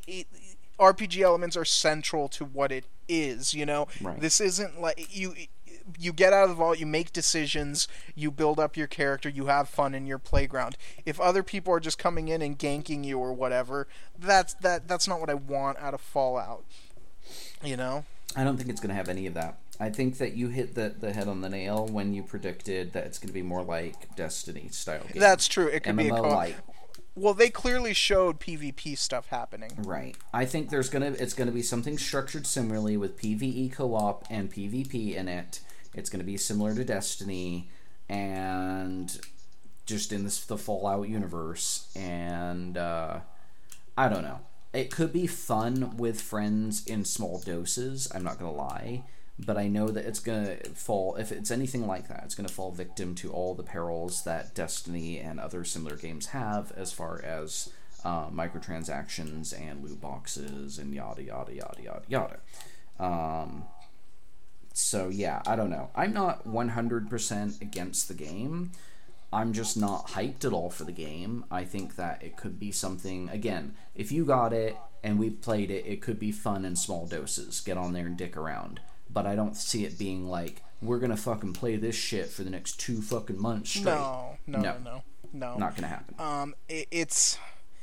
RPG elements are central to what it is. You know, right. This isn't like you get out of the vault, you make decisions, you build up your character, you have fun in your playground. If other people are just coming in and ganking you or whatever, that's not what I want out of Fallout. You know? I don't think it's going to have any of that. I think that you hit the head on the nail when you predicted that it's going to be more like Destiny style game. That's true. It could be a light. Well, they clearly showed PvP stuff happening. Right. I think it's gonna be something structured similarly with PvE co-op and PvP in it. It's going to be similar to Destiny, and just in the Fallout universe. And I don't know. It could be fun with friends in small doses. I'm not going to lie. But I know that it's going to fall, if it's anything like that, it's going to fall victim to all the perils that Destiny and other similar games have as far as microtransactions and loot boxes and yada, yada, yada, yada, yada. So, yeah, I don't know. I'm not 100% against the game. I'm just not hyped at all for the game. I think that it could be something, again, if you got it and we played it, it could be fun in small doses. Get on there and dick around. But I don't see it being like, we're gonna fucking play this shit for the next 2 fucking months straight. No. Not gonna happen. It's...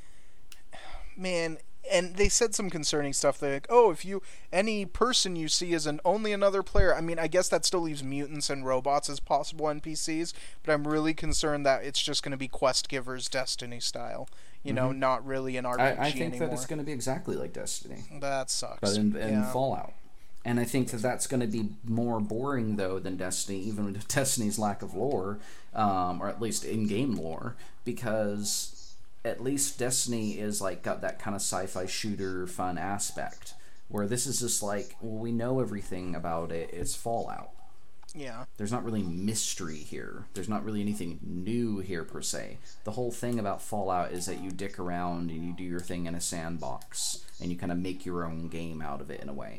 Man, and they said some concerning stuff. They're like, oh, if any person you see is only another player. I mean, I guess that still leaves mutants and robots as possible NPCs, but I'm really concerned that it's just gonna be quest givers Destiny style. You know, not really an RPG I think anymore. that it's gonna be exactly like Destiny. That sucks. But in Fallout. And I think that that's going to be more boring, though, than Destiny, even with Destiny's lack of lore, or at least in-game lore, because at least Destiny is like got that kind of sci-fi shooter fun aspect, where this is just like, well, we know everything about it. It's Fallout. Yeah. There's not really mystery here. There's not really anything new here, per se. The whole thing about Fallout is that you dick around and you do your thing in a sandbox, and you kind of make your own game out of it in a way.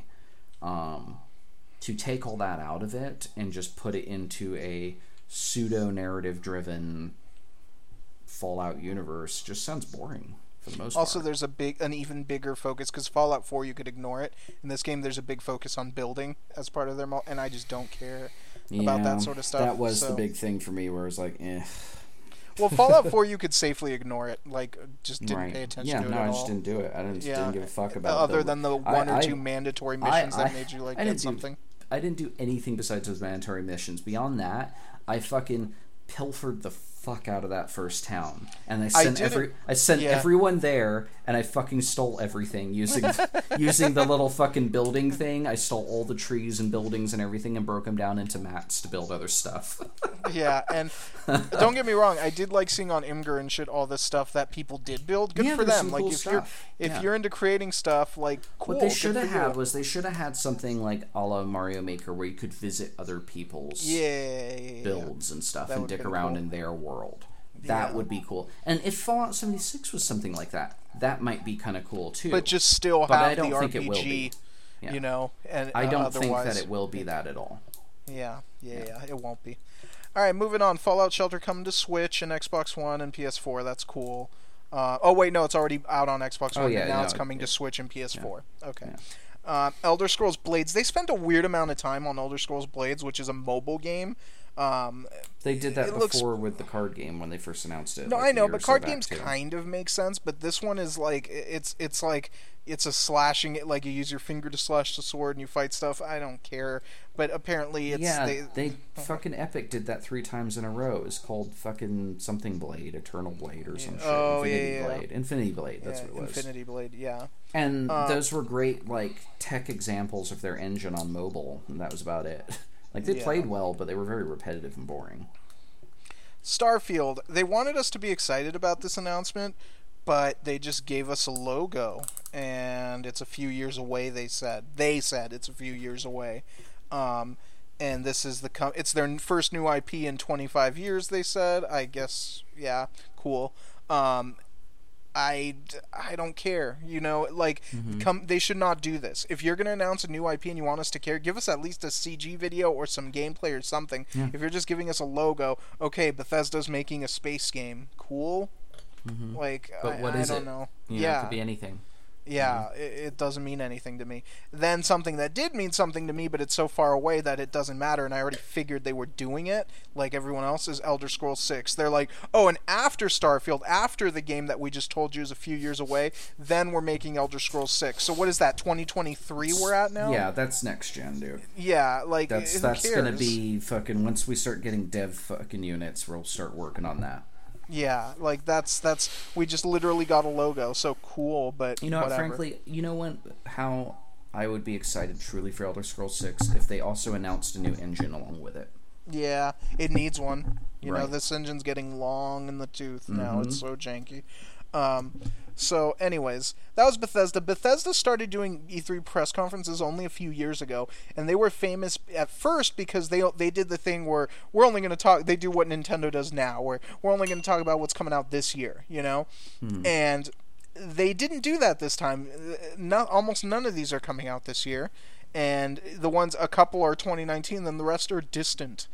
To take all that out of it and just put it into a pseudo-narrative driven Fallout universe just sounds boring for the most part. Also, there's an even bigger focus, because Fallout 4 you could ignore it. In this game, there's a big focus on building as part of their and I just don't care about that sort of stuff. That was the big thing for me, where it was like, eh. Well, Fallout 4 you could safely ignore it, like just didn't pay attention to it at all. I just didn't do it. I didn't give a fuck about other than the one or two mandatory missions that made you get something. I didn't do anything besides those mandatory missions. Beyond that, I fucking pilfered the fuck out of that first town, and I sent everyone there, and I fucking stole everything using the little fucking building thing. I stole all the trees and buildings and everything and broke them down into mats to build other stuff. Yeah, and don't get me wrong, I did like seeing on Imgur and shit all this stuff that people did build. Good for them. Like cool if you're into creating stuff, like cool. What they should have had was they should have had something like a la Mario Maker, where you could visit other people's builds and stuff and dick around in their world. That would be cool. And if Fallout 76 was something like that, that might be kind of cool too. But just still have the RPG, you know. And I don't think that it will be that at all. Yeah, it won't be. All right, moving on. Fallout Shelter coming to Switch and Xbox One and PS4. That's cool. Oh wait, no, it's already out on Xbox One. Now it's coming to Switch and PS4. Yeah. Okay. Yeah. Elder Scrolls Blades. They spent a weird amount of time on Elder Scrolls Blades, which is a mobile game. They did that before with the card game when they first announced it. No, I know, but card games kind of make sense. But this one is like it's like it's a slashing. Like you use your finger to slash the sword and you fight stuff. I don't care. But apparently it's they fucking Epic did that 3 times in a row. It's called fucking something Blade, Eternal Blade, or some shit. Infinity Blade. That's what it was. Infinity Blade. Yeah. And those were great like tech examples of their engine on mobile, and that was about it. Like, they played well, but they were very repetitive and boring. Starfield. They wanted us to be excited about this announcement, but they just gave us a logo, and it's a few years away, they said it's a few years away. And this is it's their first new IP in 25 years, they said. I guess, yeah, cool. I don't care. You know, like, they should not do this. If you're going to announce a new IP and you want us to care, give us at least a CG video or some gameplay or something. Yeah. If you're just giving us a logo, okay, Bethesda's making a space game. Cool. Like, but what is I don't know. It could be anything. Yeah, it doesn't mean anything to me. Then something that did mean something to me, but it's so far away that it doesn't matter, and I already figured they were doing it, like everyone else, is Elder Scrolls 6. They're like, oh, and after Starfield, after the game that we just told you is a few years away, then we're making Elder Scrolls 6. So what is that, 2023 we're at now? Yeah, that's next gen, dude. Yeah, like, that's gonna be fucking, once we start getting dev fucking units, we'll start working on that. Yeah, like that's we just literally got a logo, so cool, but you know what, frankly, you know what, how I would be excited truly for Elder Scrolls 6 if they also announced a new engine along with it. Yeah, it needs one. You know, this engine's getting long in the tooth now. It's so janky. So anyways, that was Bethesda. Bethesda started doing E3 press conferences only a few years ago, and they were famous at first because they did the thing where we're only going to talk, they do what Nintendo does now, where we're only going to talk about what's coming out this year, you know? And they didn't do that this time. Almost none of these are coming out this year, and the ones, a couple are 2019, then the rest are distant.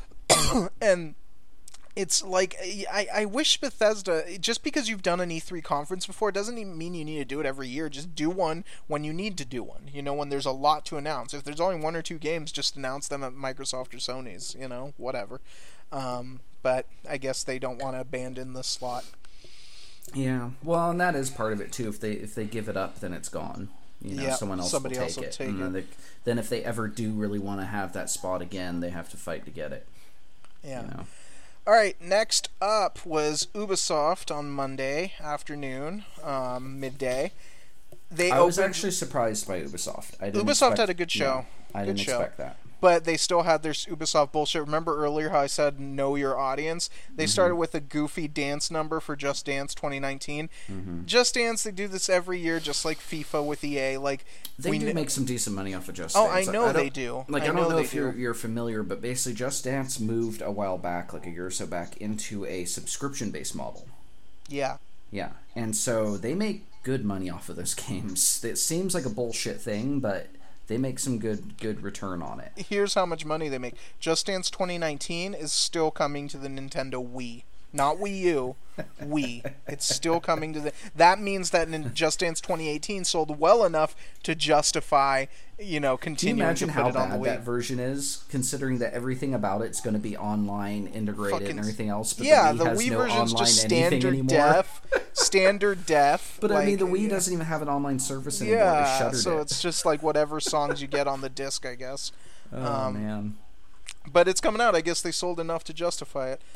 And it's like, I wish Bethesda, just because you've done an E3 conference before, doesn't even mean you need to do it every year. Just do one when you need to do one. You know, when there's a lot to announce. If there's only one or two games, just announce them at Microsoft or Sony's, you know, whatever. But I guess they don't want to abandon the slot. Yeah, well, and that is part of it too. If they give it up, then it's gone. You know, somebody else will take it. Then if they ever do really want to have that spot again, they have to fight to get it. Yeah. You know? All right, next up was Ubisoft on Monday afternoon, midday. I was actually surprised by Ubisoft. Ubisoft had a good show. I didn't expect that. But they still had their Ubisoft bullshit. Remember earlier how I said know your audience? They started with a goofy dance number for Just Dance 2019. Just Dance, they do this every year, just like FIFA with EA. Like they do make some decent money off of Just Dance. Oh, I know they do. Like I don't know if you're familiar, but basically Just Dance moved a while back, like a year or so back, into a subscription-based model. Yeah. Yeah, and so they make good money off of those games. It seems like a bullshit thing, but they make some good return on it. Here's how much money they make. Just Dance 2019 is still coming to the Nintendo Wii. Not Wii U, Wii. It's still coming to the... That means that Just Dance 2018 sold well enough to justify, you know, continuing to put it on the Wii. Can you imagine how bad that version is, considering that everything about it's going to be online, integrated, and everything else, but yeah, the Wii has Wii no version's online just anything standard anymore. Standard def. But like, I mean, the Wii doesn't even have an online service anymore. Yeah, they shuttered so it. It's just like whatever songs you get on the disc, I guess. Oh, man. But it's coming out. I guess they sold enough to justify it.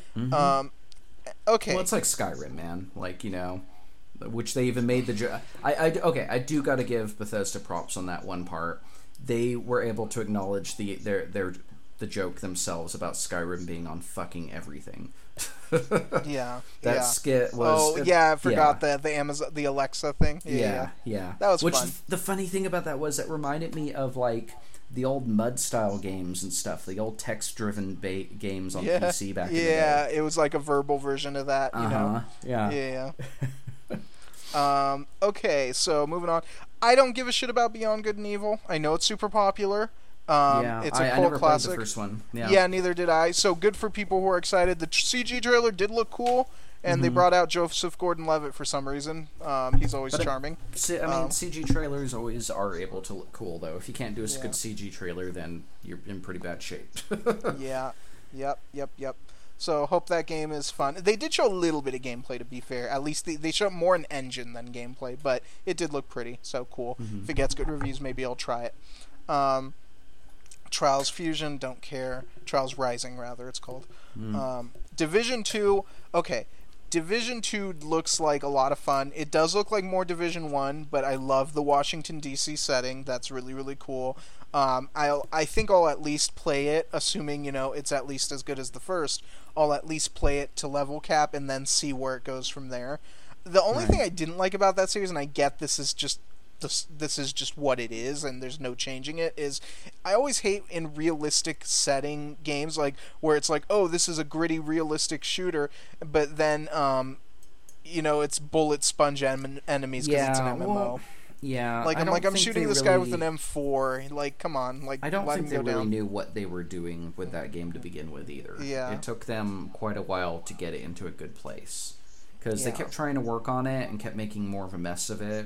Okay. Well, it's like Skyrim, man. Like, you know, which they even made the... I do got to give Bethesda props on that one part. They were able to acknowledge the joke themselves about Skyrim being on fucking everything. That skit was... Oh, yeah, I forgot the Amazon, the Alexa thing. Yeah. That was fun. The funny thing about that was it reminded me of, like, the old MUD-style games and stuff, the old text-driven games on PC back in the day. Yeah, it was like a verbal version of that, you know? Yeah. Okay, so moving on. I don't give a shit about Beyond Good and Evil. I know it's super popular. It's a cult classic. Played the first one. Yeah, neither did I. So good for people who are excited. The CG trailer did look cool, and they brought out Joseph Gordon-Levitt for some reason. He's always charming. CG trailers always are able to look cool, though. If you can't do a good CG trailer, then you're in pretty bad shape. Yeah. Yep. So hope that game is fun. They did show a little bit of gameplay, to be fair. At least they showed more an engine than gameplay, but it did look pretty, so cool. If it gets good reviews, maybe I'll try it. Trials Fusion, don't care. Trials Rising, rather, it's called. Division 2, okay. Division 2 looks like a lot of fun. It does look like more Division 1, but I love the Washington, D.C. setting. That's really, really cool. I think I'll at least play it, assuming, you know, it's at least as good as the first. I'll at least play it to level cap and then see where it goes from there. The only thing I didn't like about that series, and I get this is just what it is and there's no changing it, is I always hate in realistic setting games, like where it's like, oh, this is a gritty realistic shooter, but then it's bullet sponge enemies because it's an MMO. Well, yeah, I'm shooting this guy with an M4. Like, come on, I don't think they really knew what they were doing with that game to begin with either. Yeah, it took them quite a while to get it into a good place because they kept trying to work on it and kept making more of a mess of it.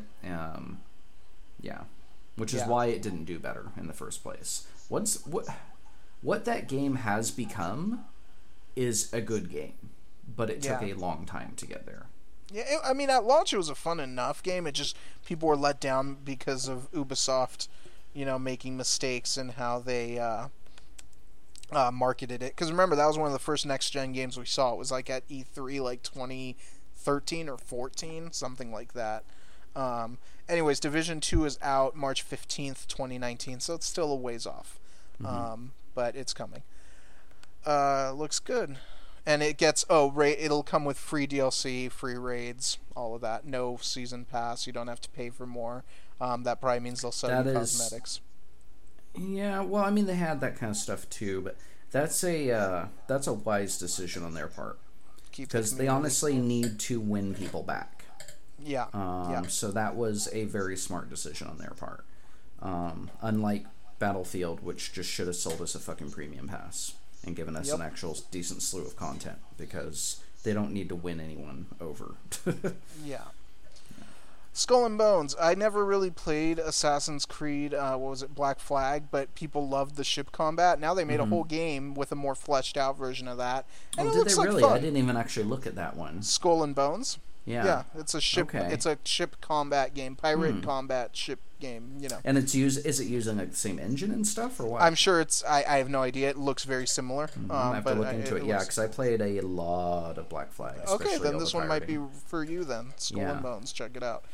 Which is why it didn't do better in the first place. What that game has become is a good game, but it took a long time to get there. Yeah, at launch it was a fun enough game. It just people were let down because of Ubisoft, making mistakes in how they marketed it. Because remember, that was one of the first next-gen games we saw. It was like at E3, like 2013 or 14, something like that. Anyways, Division 2 is out March 15th, 2019, so it's still a ways off. But it's coming. Looks good. And it gets, it'll come with free DLC, free raids, all of that. No season pass. You don't have to pay for more. That probably means they'll sell you cosmetics. Yeah, well, they had that kind of stuff too, but that's a wise decision on their part. Because they honestly need to win people back. Yeah. So that was a very smart decision on their part. Unlike Battlefield, which just should have sold us a fucking premium pass and given us an actual decent slew of content, because they don't need to win anyone over. Yeah. Skull and Bones. I never really played Assassin's Creed, Black Flag, but people loved the ship combat. Now they made a whole game with a more fleshed out version of that. And did they really? Fun. I didn't even actually look at that one. Skull and Bones? Yeah, it's a ship. Okay. It's a ship combat game, pirate combat ship game. And is it using like the same engine and stuff, or what? I'm sure it's. I have no idea. It looks very similar. I have to look into it. Yeah, because I played a lot of Black Flag. Okay, then this one might be for you. Then Skull and Bones. Check it out.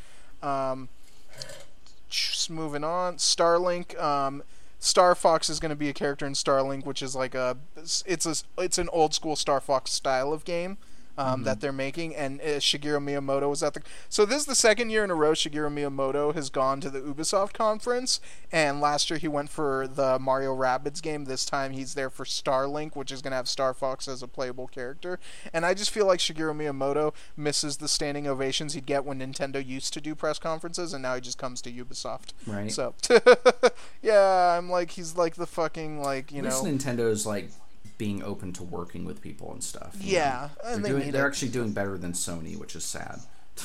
Just moving on. Starlink. Star Fox is going to be a character in Starlink, which is like it's an old school Star Fox style of game. That they're making, and Shigeru Miyamoto was at the... So this is the second year in a row Shigeru Miyamoto has gone to the Ubisoft conference, and last year he went for the Mario Rabbids game. This time he's there for Starlink, which is going to have Star Fox as a playable character. And I just feel like Shigeru Miyamoto misses the standing ovations he'd get when Nintendo used to do press conferences, and now he just comes to Ubisoft. Right. So, yeah, I'm like, he's like the fucking, like, At least Nintendo's, like, being open to working with people and stuff. Yeah. And they're actually doing better than Sony, which is sad.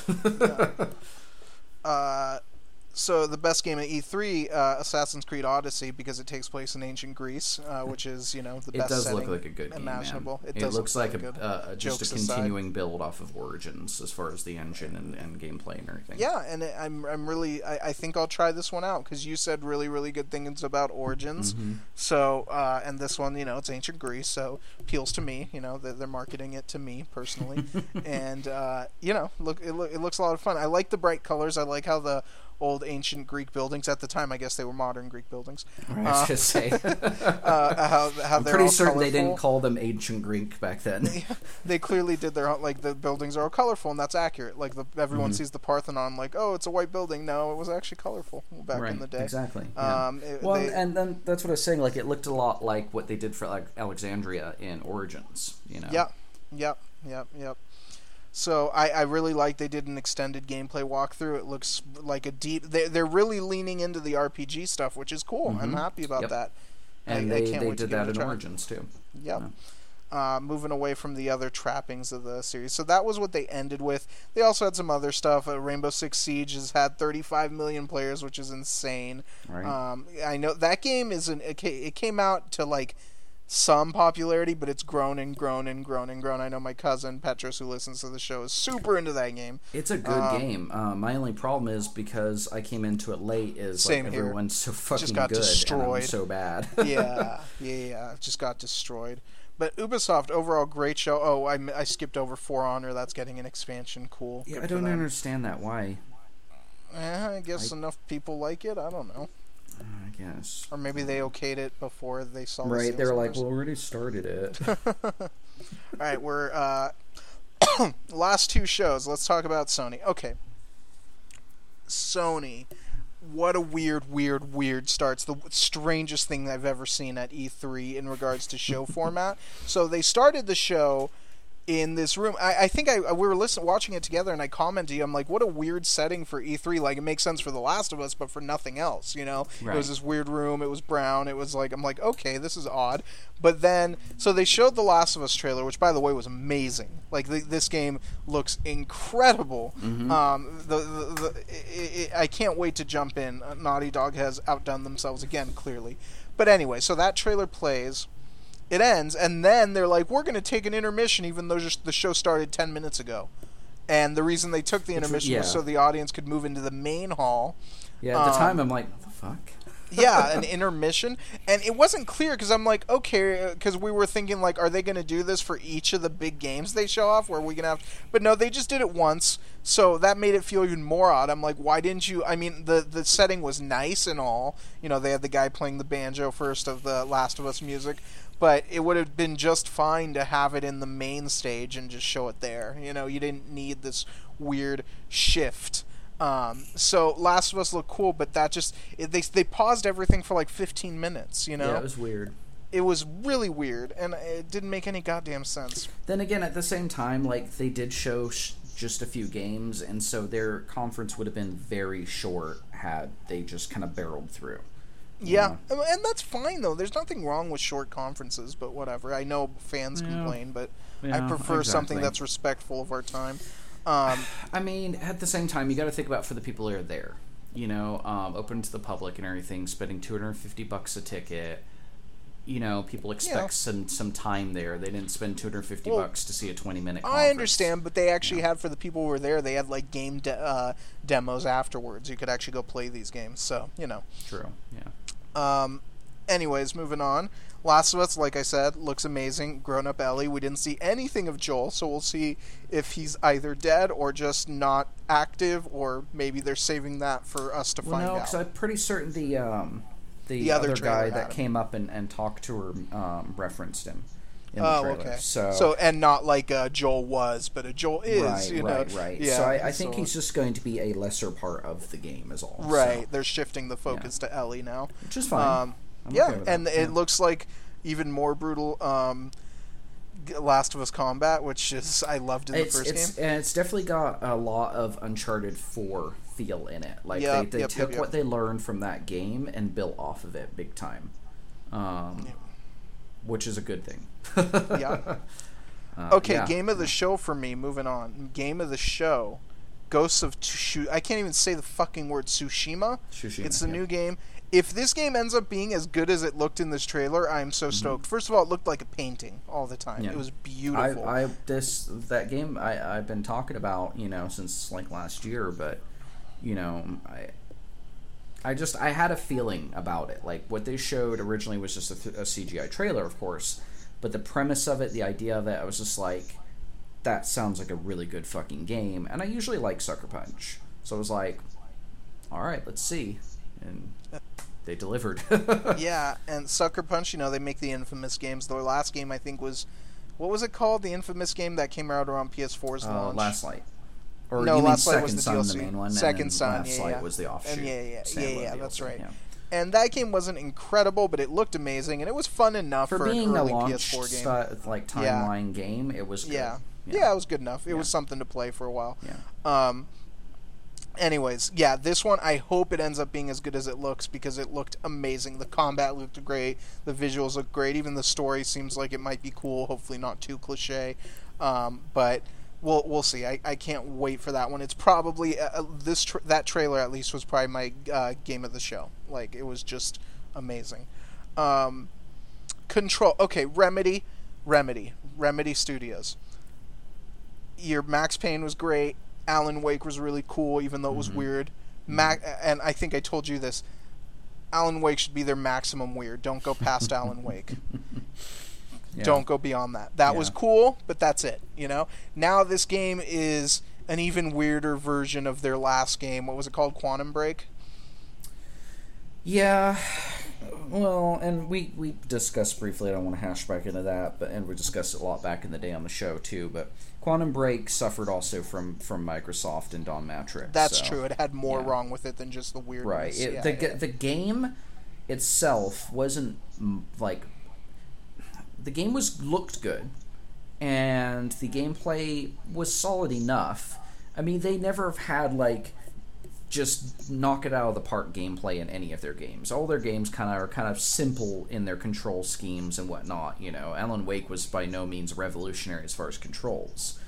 So the best game at E3, Assassin's Creed Odyssey, because it takes place in ancient Greece, which is, the best setting imaginable. It does look like a good game, man. It looks like just a continuing build off of Origins as far as the engine and gameplay and everything. Yeah, and I'm really... I think I'll try this one out, because you said really, really good things about Origins. So, and this one, it's ancient Greece, so appeals to me. They're marketing it to me, personally. And, it looks a lot of fun. I like the bright colors. I like how the old ancient Greek buildings at the time, I guess they were modern Greek buildings. Right, I was just say. How I'm they're pretty all certain colorful. They didn't call them ancient Greek back then. They clearly did their own, like, the buildings are all colorful, and that's accurate. Like, everyone sees the Parthenon like, oh, it's a white building. No, it was actually colorful back in the day. Exactly. Yeah. And then that's what I was saying. Like, it looked a lot like what they did for like Alexandria in Origins. Yep. So I really like they did an extended gameplay walkthrough. It looks like a deep... They're really leaning into the RPG stuff, which is cool. I'm happy about that. And they did that in Origins, too. Yep. Moving away from the other trappings of the series. So that was what they ended with. They also had some other stuff. Rainbow Six Siege has had 35 million players, which is insane. Right. I know that game it came out to, like, some popularity, but it's grown and grown and grown and grown. I know my cousin Petros, who listens to the show, is super into that game. It's a good game. My only problem is because I came into it late. Everyone's so fucking just got good, destroyed. And I'm so bad. yeah, just got destroyed. But Ubisoft overall great show. Oh, I skipped over For Honor. That's getting an expansion. Cool. Yeah, I don't understand that. Why? I guess enough people like it. I don't know. I guess. Or maybe they okayed it before they saw the Right, they're like, well, we already started it. Alright, we're, last two shows. Let's talk about Sony. Okay. Sony. What a weird start. It's the strangest thing I've ever seen at E3 in regards to show format. So they started the show in this room. I think we were watching it together, and I commented to you, I'm like, what a weird setting for E3. Like, it makes sense for The Last of Us, but for nothing else, you know? Right. It was this weird room, it was brown, it was like, I'm like, okay, this is odd. But then, so they showed The Last of Us trailer, which, by the way, was amazing. Like, this game looks incredible. Mm-hmm. I can't wait to jump in. Naughty Dog has outdone themselves again, clearly. But anyway, so that trailer plays. It ends, and then they're like, we're going to take an intermission, even though the show started 10 minutes ago. And the reason they took the intermission was so the audience could move into the main hall. Yeah, at the time, I'm like, what the fuck? Yeah, an intermission. And it wasn't clear, because I'm like, okay, because we were thinking, like, are they going to do this for each of the big games they show off? Where we can have... But no, they just did it once, so that made it feel even more odd. I'm like, why didn't you... I mean, the setting was nice and all. You know, they had the guy playing the banjo first of the Last of Us music. But it would have been just fine to have it in the main stage and just show it there. You know, you didn't need this weird shift. So Last of Us looked cool, but that just... They paused everything for like 15 minutes, you know? Yeah, it was weird. It was really weird, and it didn't make any goddamn sense. Then again, at the same time, like, they did show just a few games, and so their conference would have been very short had they just kind of barreled through. Yeah, and that's fine, though. There's nothing wrong with short conferences, but whatever. I know fans complain, but I prefer something that's respectful of our time. I mean, at the same time, you got to think about for the people who are there. You know, open to the public and everything, spending $250 a ticket. You know, people expect some time there. They didn't spend $250 to see a 20-minute conference. I understand, but they actually had, for the people who were there, they had, like, game demos afterwards. You could actually go play these games, so, you know. True, yeah. Anyways, moving on. Last of Us, like I said, looks amazing. Grown-up Ellie. We didn't see anything of Joel, so we'll see if he's either dead or just not active, or maybe they're saving that for us to find out. No, because I'm pretty certain the other guy that came up and talked to her referenced him in the trailer. Okay. So and not like Joel was, but a Joel is. Right. Yeah, so I think he's just going to be a lesser part of the game, is all. Right. So. They're shifting the focus to Ellie now, which is fine. It looks like even more brutal. Last of Us combat, which is I loved in the first game, and it's definitely got a lot of Uncharted 4 feel in it. Like they took what they learned from that game and built off of it big time, which is a good thing. Game of the show for me. Moving on, game of the show. Ghosts of Tsushima. I can't even say the fucking word Tsushima. It's the new game. If this game ends up being as good as it looked in this trailer, I'm so stoked. First of all, it looked like a painting all the time. Yeah. It was beautiful. That game I've been talking about, you know, since like last year, but you know, I had a feeling about it. Like what they showed originally was just a CGI trailer, of course, but the premise of it, the idea of it, I was just like, that sounds like a really good fucking game. And I usually like Sucker Punch, so I was like, all right, let's see. And they delivered. Yeah, and Sucker Punch, you know, they make the infamous games. Their last game, I think, was... What was it called? The infamous game that came out around PS4's launch? Last Light. Or no, Last Light was the Son, DLC. The main one, Second Son, Last Light was the offshoot. Yeah, that's right. Yeah. And that game wasn't incredible, but it looked amazing, and it was fun enough for being an early a launch PS4 game. Like timeline game, it was good. Yeah, it was good enough. It was something to play for a while. Yeah. Anyways, this one, I hope it ends up being as good as it looks, because it looked amazing. The combat looked great. The visuals look great. Even the story seems like it might be cool. Hopefully not too cliche. But we'll see. I can't wait for that one. It's probably... that trailer, at least, was probably my game of the show. Like, it was just amazing. Control. Okay, Remedy Studios. Your Max Payne was great. Alan Wake was really cool, even though it was weird. And I think I told you this. Alan Wake should be their maximum weird. Don't go past Alan Wake. Don't go beyond that. That was cool, but that's it. You know. Now this game is an even weirder version of their last game. What was it called? Quantum Break. Yeah. Well, and we discussed briefly, I don't want to hash back into that, and we discussed it a lot back in the day on the show too, but Quantum Break suffered also from Microsoft and Don Matrix. That's true. It had more wrong with it than just the weirdness. Right. The game itself wasn't like... The game looked good. and the gameplay was solid enough. I mean, they never have had, like, just knock it out of the park gameplay in any of their games. All their games are kind of simple in their control schemes and whatnot, you know. Alan Wake was by no means revolutionary as far as controls.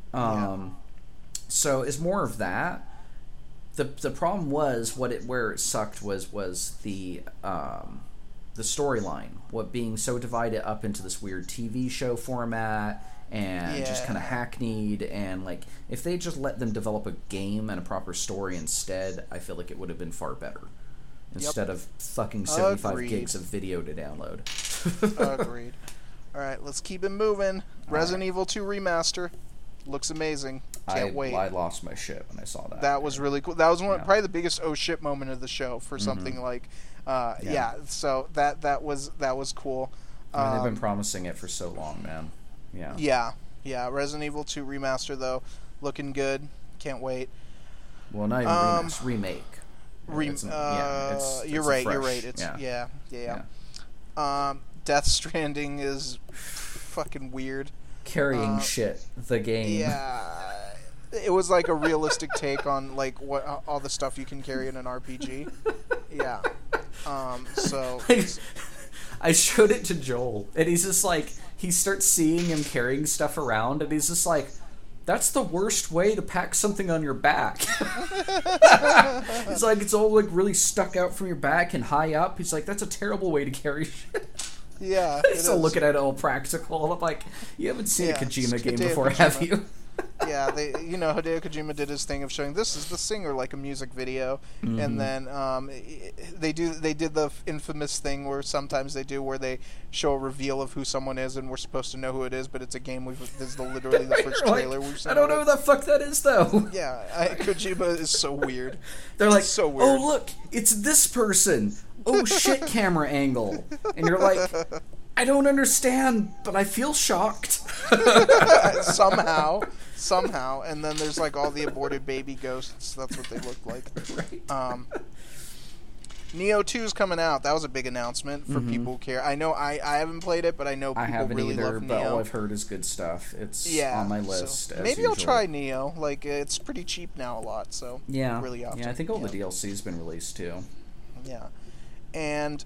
So it's more of that. The problem was where it sucked was the storyline. What being so divided up into this weird TV show format and just kind of hackneyed, and like if they just let them develop a game and a proper story instead, I feel like it would have been far better. Instead of fucking 75 gigs of video to download. Agreed. All right, let's keep it moving. Resident Evil 2 Remaster. Looks amazing. Can't wait. I lost my shit when I saw that. That was really cool. That was probably the biggest oh shit moment of the show for something like, so that was cool. I mean, they've been promising it for so long, man. Yeah. Resident Evil 2 Remaster, though, looking good. Can't wait. Well, not even remaster, remake. You're right. It's Death Stranding is fucking weird. Carrying shit, the game. Yeah. It was like a realistic take on like what all the stuff you can carry in an RPG. Yeah. So I showed it to Joel, and he's just like, he starts seeing him carrying stuff around, and he's just like, that's the worst way to pack something on your back. It's like, it's all like really stuck out from your back and high up. He's like, that's a terrible way to carry shit. Yeah. So looking at it all practical, I'm like, you haven't seen a Kojima game before, have you? Yeah, Hideo Kojima did his thing of showing this is the singer like a music video, and then they did the infamous thing where sometimes they do where they show a reveal of who someone is, and we're supposed to know who it is, but it's a game this is literally the first trailer we've seen. I don't know who the fuck that is though. Yeah, Kojima is so weird. They're like, so weird. Oh look, it's this person. Oh shit, camera angle, and you're like, I don't understand, but I feel shocked. Somehow, and then there's like all the aborted baby ghosts. That's what they look like. Right. Neo 2 is coming out. That was a big announcement for people who care. I know I haven't played it, but I know people really love Neo. But all I've heard is good stuff. It's on my list. So maybe I'll try Neo. Like it's pretty cheap now, a lot. So really often. Yeah, I think all the DLC's been released too. Yeah, and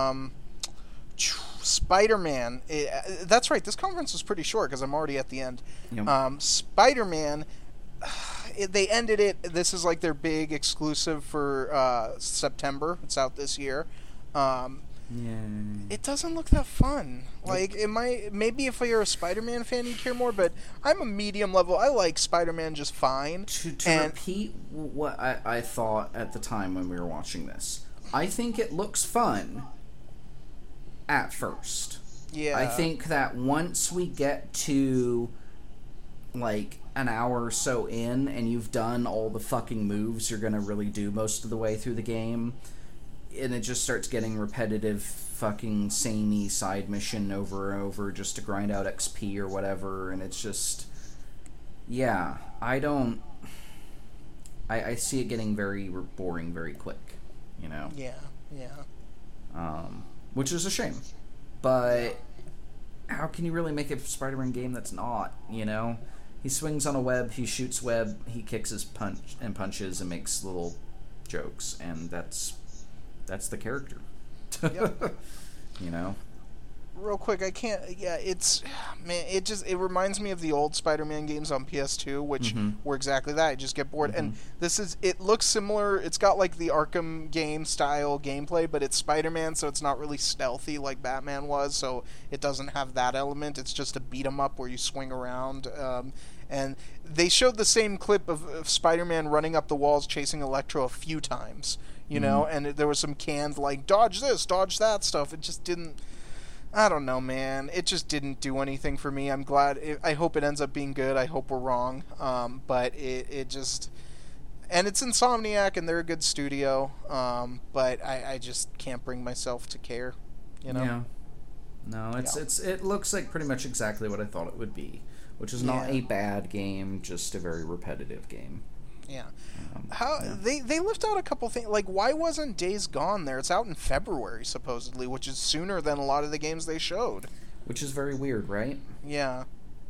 Spider-Man. That's right. This conference was pretty short because I'm already at the end. Yep. Spider-Man. They ended it. This is like their big exclusive for September. It's out this year. It doesn't look that fun. Like maybe if you're a Spider-Man fan, you care more. But I'm a medium level. I like Spider-Man just fine. To repeat what I thought at the time when we were watching this, I think it looks fun. At first, I think that once we get to like an hour or so in, and you've done all the fucking moves you're gonna really do most of the way through the game, and it just starts getting repetitive, fucking samey side mission over and over just to grind out XP or whatever, and it's just, I see it getting very boring very quick, you know. Which is a shame. But how can you really make a Spider-Man game that's not, you know? He swings on a web, he shoots web, he kicks his punches and makes little jokes, and that's the character. Yep. You know? Real quick, I can't. Yeah, it reminds me of the old Spider-Man games on PS2, which were exactly that. I just get bored, and it looks similar. It's got like the Arkham game style gameplay, but it's Spider-Man, so it's not really stealthy like Batman was. So it doesn't have that element. It's just a beat 'em up where you swing around. And they showed the same clip of Spider-Man running up the walls chasing Electro a few times, you know, and there was some canned like dodge this, dodge that stuff. It just didn't. I don't know, man. It just didn't do anything for me. I'm glad. I hope it ends up being good. I hope we're wrong. But it just... And it's Insomniac, and they're a good studio. But I just can't bring myself to care, you know? Yeah. No, it looks like pretty much exactly what I thought it would be. Which is not a bad game, just a very repetitive game. Yeah. They left out a couple things. Like, why wasn't Days Gone there? It's out in February, supposedly, which is sooner than a lot of the games they showed. Which is very weird, right? Yeah.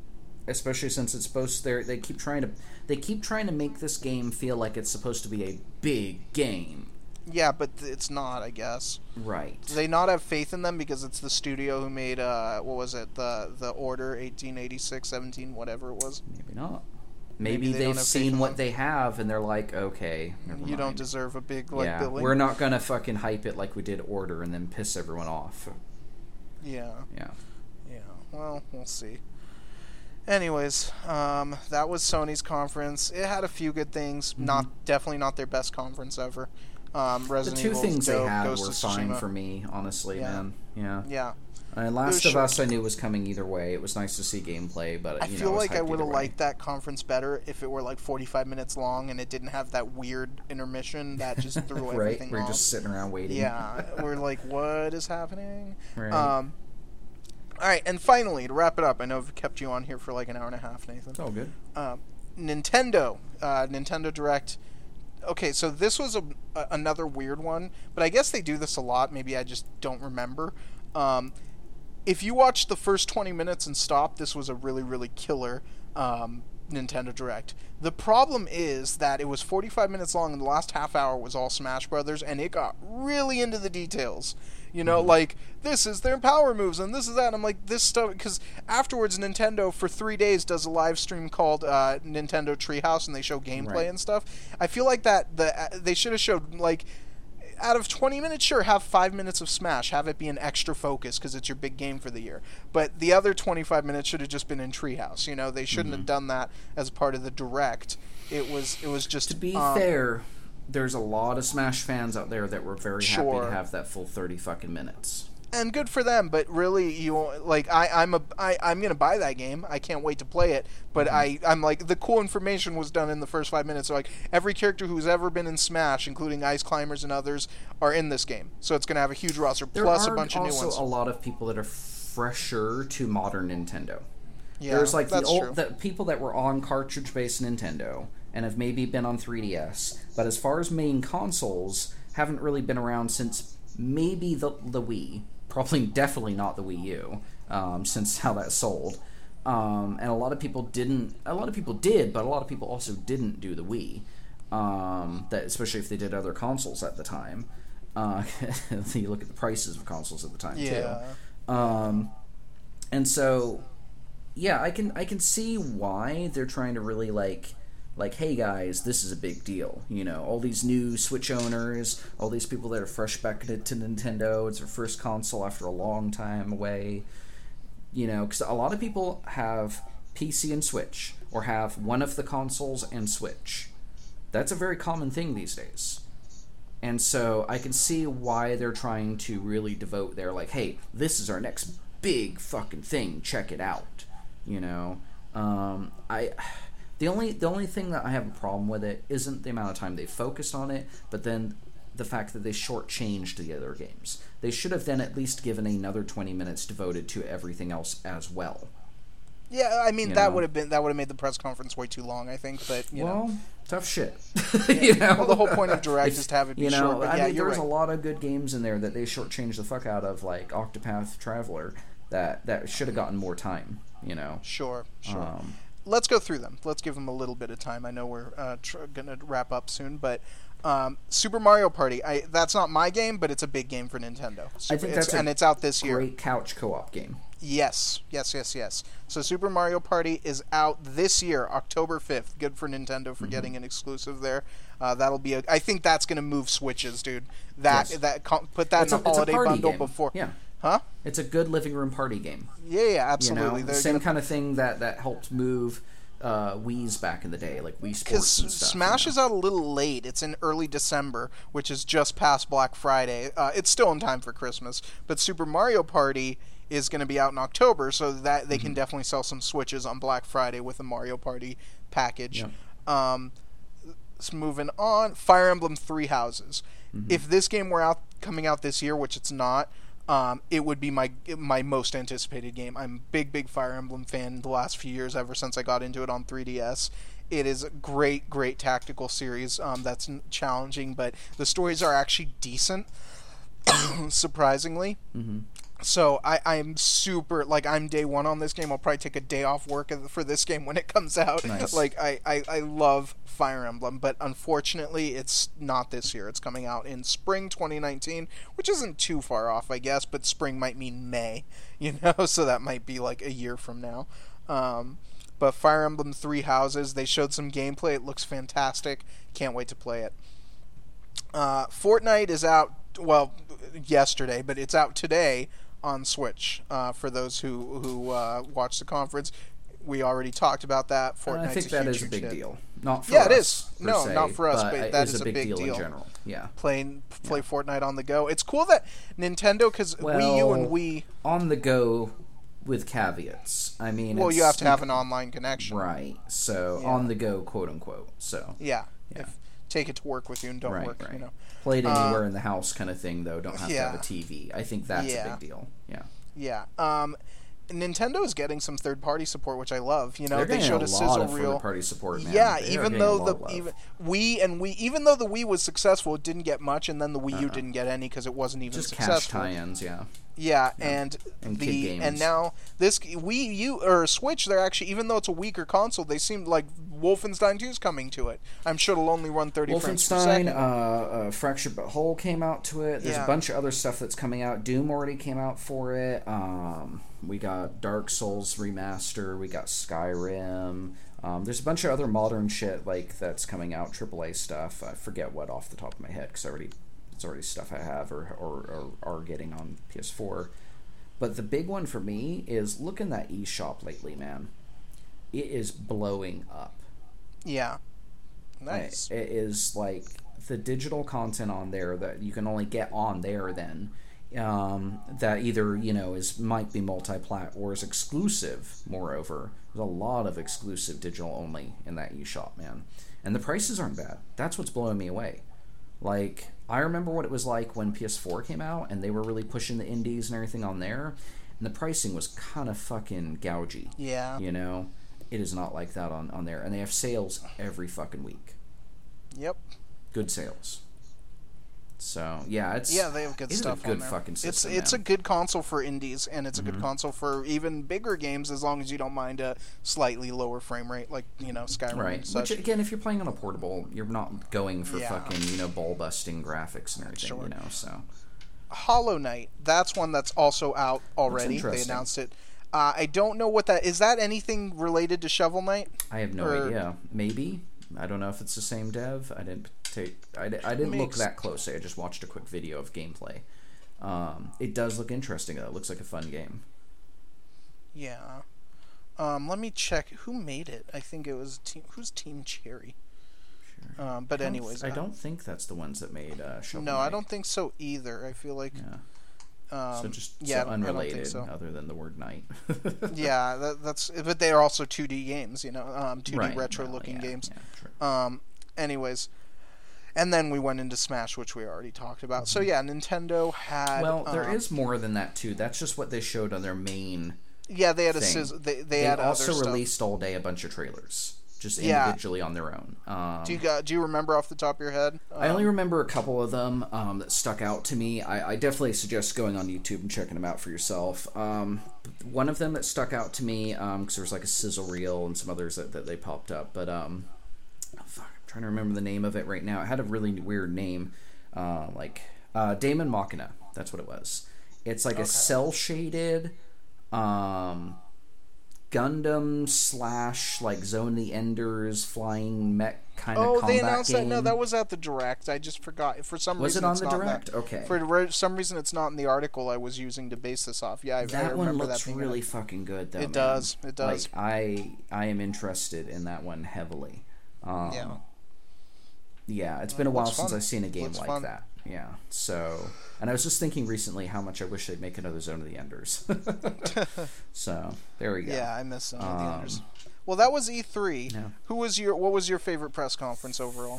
especially since it's supposed they keep trying to make this game feel like it's supposed to be a big game. Yeah, but it's not, I guess. Right. Do they not have faith in them because it's the studio who made what was it, the Order 1886, 17, whatever it was? Maybe not. Maybe they've seen what they have and they're like, okay, never mind. You don't deserve a big billing. We're not gonna fucking hype it like we did Order and then piss everyone off. Yeah. Yeah. Yeah. Well, we'll see. Anyways, that was Sony's conference. It had a few good things. Mm-hmm. Definitely not their best conference ever. The two things they had were fine for me, honestly, man. Yeah. Yeah. Last of Us I knew was coming either way. It was nice to see gameplay, but I feel like I would have liked that conference better if it were like 45 minutes long and it didn't have that weird intermission that just threw everything off. We're just sitting around waiting. Yeah. We're like, what is happening? Right. All right, and finally, to wrap it up, I know I've kept you on here for like an hour and a half, Nathan. It's all good. Nintendo Direct. Okay, so this was another weird one, but I guess they do this a lot. Maybe I just don't remember. If you watched the first 20 minutes and stopped, this was a really, really killer Nintendo Direct. The problem is that it was 45 minutes long, and the last half hour was all Smash Brothers, and it got really into the details. You know, like, this is their power moves, and this is that. And I'm like, this stuff... Because afterwards, Nintendo, for 3 days, does a live stream called Nintendo Treehouse, and they show gameplay and stuff. I feel like that they should have showed, like... Out of 20 minutes, sure, have 5 minutes of Smash. Have it be an extra focus, because it's your big game for the year. But the other 25 minutes should have just been in Treehouse. You know, they shouldn't have done that as part of the Direct. It was just... To be fair... There's a lot of Smash fans out there that were very happy to have that full 30 fucking minutes. And good for them, but really, I'm gonna buy that game. I can't wait to play it. But I'm like, the cool information was done in the first 5 minutes. So like, every character who's ever been in Smash, including Ice Climbers and others, are in this game. So it's gonna have a huge roster, plus a bunch of new ones. There are also a lot of people that are fresher to modern Nintendo. Yeah, there's like the people that were on cartridge-based Nintendo and have maybe been on 3DS, but as far as main consoles, haven't really been around since maybe the Wii. Probably, definitely not the Wii U, since how that sold. And a lot of people didn't. A lot of people did, but a lot of people also didn't do the Wii. That especially if they did other consoles at the time. You look at the prices of consoles at the time too. And so, yeah, I can see why they're trying to really like, hey guys, this is a big deal. You know, all these new Switch owners, all these people that are fresh back to Nintendo. It's their first console after a long time away. You know, because a lot of people have PC and Switch, or have one of the consoles and Switch. That's a very common thing these days. And so I can see why they're trying to really devote their, like, hey, this is our next big fucking thing. Check it out. You know, The only thing that I have a problem with it isn't the amount of time they focused on it, but then the fact that they shortchanged the other games. They should have then at least given another 20 minutes devoted to everything else as well. Yeah, I mean, that would have made the press conference way too long, I think, but you know, tough shit. Yeah. You know, well, the whole point of Direct is to have it be short. But I mean, there was a lot of good games in there that they shortchanged the fuck out of, like Octopath Traveler, that should have gotten more time. You know, sure. Let's go through them. Let's give them a little bit of time. I know we're going to wrap up soon, but Super Mario Party, that's not my game, but it's a big game for Nintendo. I think it's out this year. Great couch co-op game. Yes. So Super Mario Party is out this year, October 5th. Good for Nintendo for getting an exclusive there. That'll be I think that's going to move Switches, dude. Put that in a holiday bundle game. Before. Yeah. Huh? It's a good living room party game. Yeah, absolutely. You know, the same kind of thing that helped move Wii's back in the day, like Wii Sports and stuff. Smash is out a little late. It's in early December, which is just past Black Friday. It's still in time for Christmas. But Super Mario Party is going to be out in October, so that they can definitely sell some Switches on Black Friday with a Mario Party package. Yep. Moving on, Fire Emblem Three Houses. If this game were coming out this year, which it's not, it would be my most anticipated game. I'm a big Fire Emblem fan the last few years, ever since I got into it on 3DS. It is a great tactical series that's challenging, but the stories are actually decent, surprisingly. So I'm super, like, I'm day one on this game. I'll probably take a day off work for this game when it comes out. Nice. Like, I love Fire Emblem, but unfortunately it's not this year. It's coming out in spring 2019, which isn't too far off, I guess, but spring might mean May, so that might be like a year from now. But Fire Emblem Three Houses, they showed some gameplay. It looks fantastic. Can't wait to play it. Fortnite is out, well, yesterday, but it's out today on Switch. For those who watched the conference, we already talked about that. Fortnite's I think that is a big deal. Not for us. Yeah, it is. No, se, not for us, but that is a big deal in general. Yeah. Play Fortnite on the go. It's cool that Nintendo, because Wii U and Wii on the go with caveats. I mean, well, you have to have an online connection, right? So on the go, quote unquote. So yeah. Take it to work with you and don't work. Right. Play it anywhere in the house, kind of thing. Though, don't have to have a TV. I think that's a big deal. Yeah. Yeah. Nintendo is getting some third-party support, which I love. They showed a sizzle reel. Third-party support, man. Yeah, even though the Wii was successful, it didn't get much, and then the Wii U didn't get any because it wasn't even just successful. Just cash tie-ins, yeah. Yeah, and kid games. And now this Wii U or Switch, they're actually, even though it's a weaker console, they seem like Wolfenstein 2 is coming to it. I'm sure it'll only run 30 frames per second. Fractured But Whole came out to it. There's a bunch of other stuff that's coming out. Doom already came out for it. We got Dark Souls Remaster. We got Skyrim. There's a bunch of other modern shit like that's coming out, AAA stuff. I forget what off the top of my head because it's already stuff I have or are getting on PS4. But the big one for me is look in that eShop lately, man. It is blowing up. Yeah. Nice. It is like the digital content on there that you can only get on there then. That either might be multi-plat or is exclusive. Moreover, there's a lot of exclusive digital only in that eShop, man, and the prices aren't bad. That's what's blowing me away. Like, I remember what it was like when PS4 came out and they were really pushing the indies and everything on there, and the pricing was kind of fucking gougy. Yeah. It is not like that on there, and they have sales every fucking week. Yep. Good sales. So they have good stuff. It's a good on there. fucking system. It's a good console for indies, and it's a good console for even bigger games, as long as you don't mind a slightly lower frame rate, like Skyrim. Right. And such. Which again, if you're playing on a portable, you're not going for fucking ball busting graphics and everything. Sure. So Hollow Knight, that's one that's also out already. They announced it. I don't know what that is. That anything related to Shovel Knight? I have no idea. Maybe. I don't know if it's the same dev. I didn't look that closely. I just watched a quick video of gameplay. It does look interesting, though. It looks like a fun game. Yeah. Let me check. Who made it? I think it was who's Team Cherry? Sure. But anyways, I don't think that's the ones that made Shovel No, Knight. I don't think so either. I feel like. Yeah. Unrelated, so. Other than the word night. Yeah, that's. But they are also 2D games, 2D retro-looking games. Yeah, true. Anyways, and then we went into Smash, which we already talked about. So yeah, Nintendo had. Well, there is more than that too. That's just what they showed on their main. Yeah, they had thing. They had also other released all day a bunch of trailers. Just individually on their own. Do you remember off the top of your head? I only remember a couple of them that stuck out to me. I definitely suggest going on YouTube and checking them out for yourself. One of them that stuck out to me, because there was like a sizzle reel and some others that they popped up, but I'm trying to remember the name of it right now. It had a really weird name, Daemon Machina. That's what it was. It's like a cel-shaded Gundam / like Zone of the Enders flying mech kind of combat game. Oh, they announced that. No, that was at the Direct. I just forgot. For some reason, was it on the Direct? Okay. For some reason, it's not in the article I was using to base this off. Yeah, that one looks really fucking good, though. It does. It does. Like, I am interested in that one heavily. Yeah, it's been a while since I've seen a game like that. Yeah, so... And I was just thinking recently how much I wish they'd make another Zone of the Enders. So, there we go. Yeah, I miss Zone of the Enders. Well, that was E3. Yeah. What was your favorite press conference overall?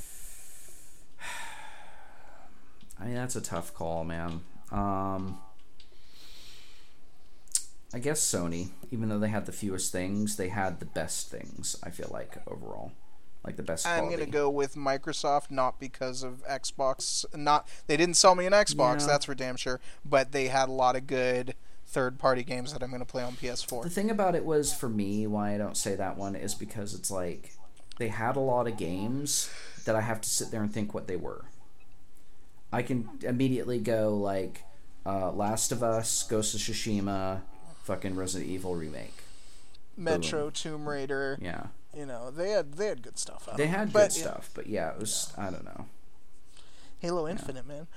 I mean, that's a tough call, man. I guess Sony, even though they had the fewest things, they had the best things, I feel like, overall. Like the best quality. I'm going to go with Microsoft, not because of Xbox. They didn't sell me an Xbox, that's for damn sure. But they had a lot of good third-party games that I'm going to play on PS4. The thing about it was, for me, why I don't say that one is because it's like they had a lot of games that I have to sit there and think what they were. I can immediately go like Last of Us, Ghost of Tsushima, fucking Resident Evil remake, Metro, Boom. Tomb Raider. Yeah, you know, they had good stuff. They had good stuff, but yeah, it was I don't know. Halo Infinite, man.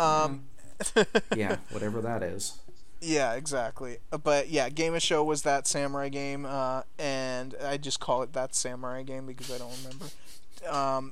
Yeah, whatever that is. Yeah, exactly. But yeah, Game of Show was that samurai game, and I just call it that samurai game because I don't remember.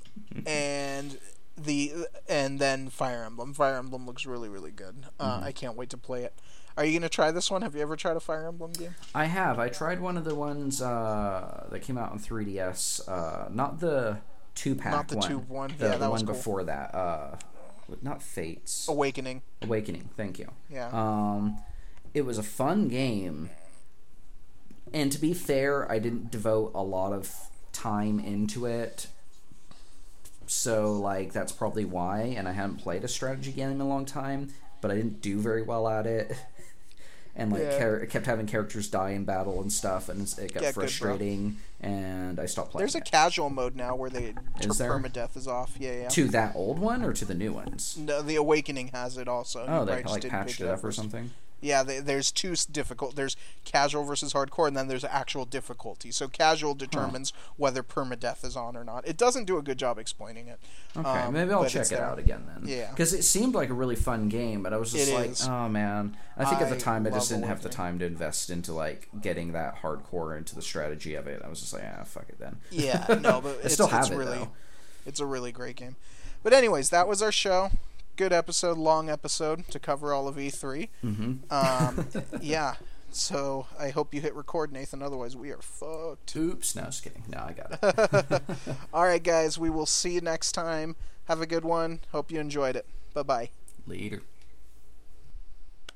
And then Fire Emblem. Fire Emblem looks really, really good. I can't wait to play it. Are you gonna try this one? Have you ever tried a Fire Emblem game? I have. I tried one of the ones that came out on 3DS. Not the 2-pack one. Not the tube one. The that one was cool. before that. Not Fates. Awakening. Thank you. Yeah. It was a fun game, and to be fair, I didn't devote a lot of time into it. So, like, that's probably why, and I haven't played a strategy game in a long time, but I didn't do very well at it. And, like, I kept having characters die in battle and stuff, and it got frustrating, and I stopped playing. There's a casual mode now where permadeath is off. Yeah. To that old one, or to the new ones? No, the Awakening has it also. Oh, they, like, patched it up or something? Yeah, there's two difficult. There's casual versus hardcore, and then there's actual difficulty. So casual determines whether permadeath is on or not. It doesn't do a good job explaining it. Okay, maybe I'll check it out again then. Yeah, because it seemed like a really fun game, but I was just oh man. I think at the time I just didn't have the time to invest into like getting that hardcore into the strategy of it. I was just like, fuck it then. Yeah, no, but I still have it really, though. It's a really great game. But anyways, that was our show. Good episode, long episode to cover all of E3. Mm-hmm. Yeah. So I hope you hit record, Nathan. Otherwise, we are fucked. Oops. No, just kidding. No, I got it. All right, guys. We will see you next time. Have a good one. Hope you enjoyed it. Bye-bye. Later.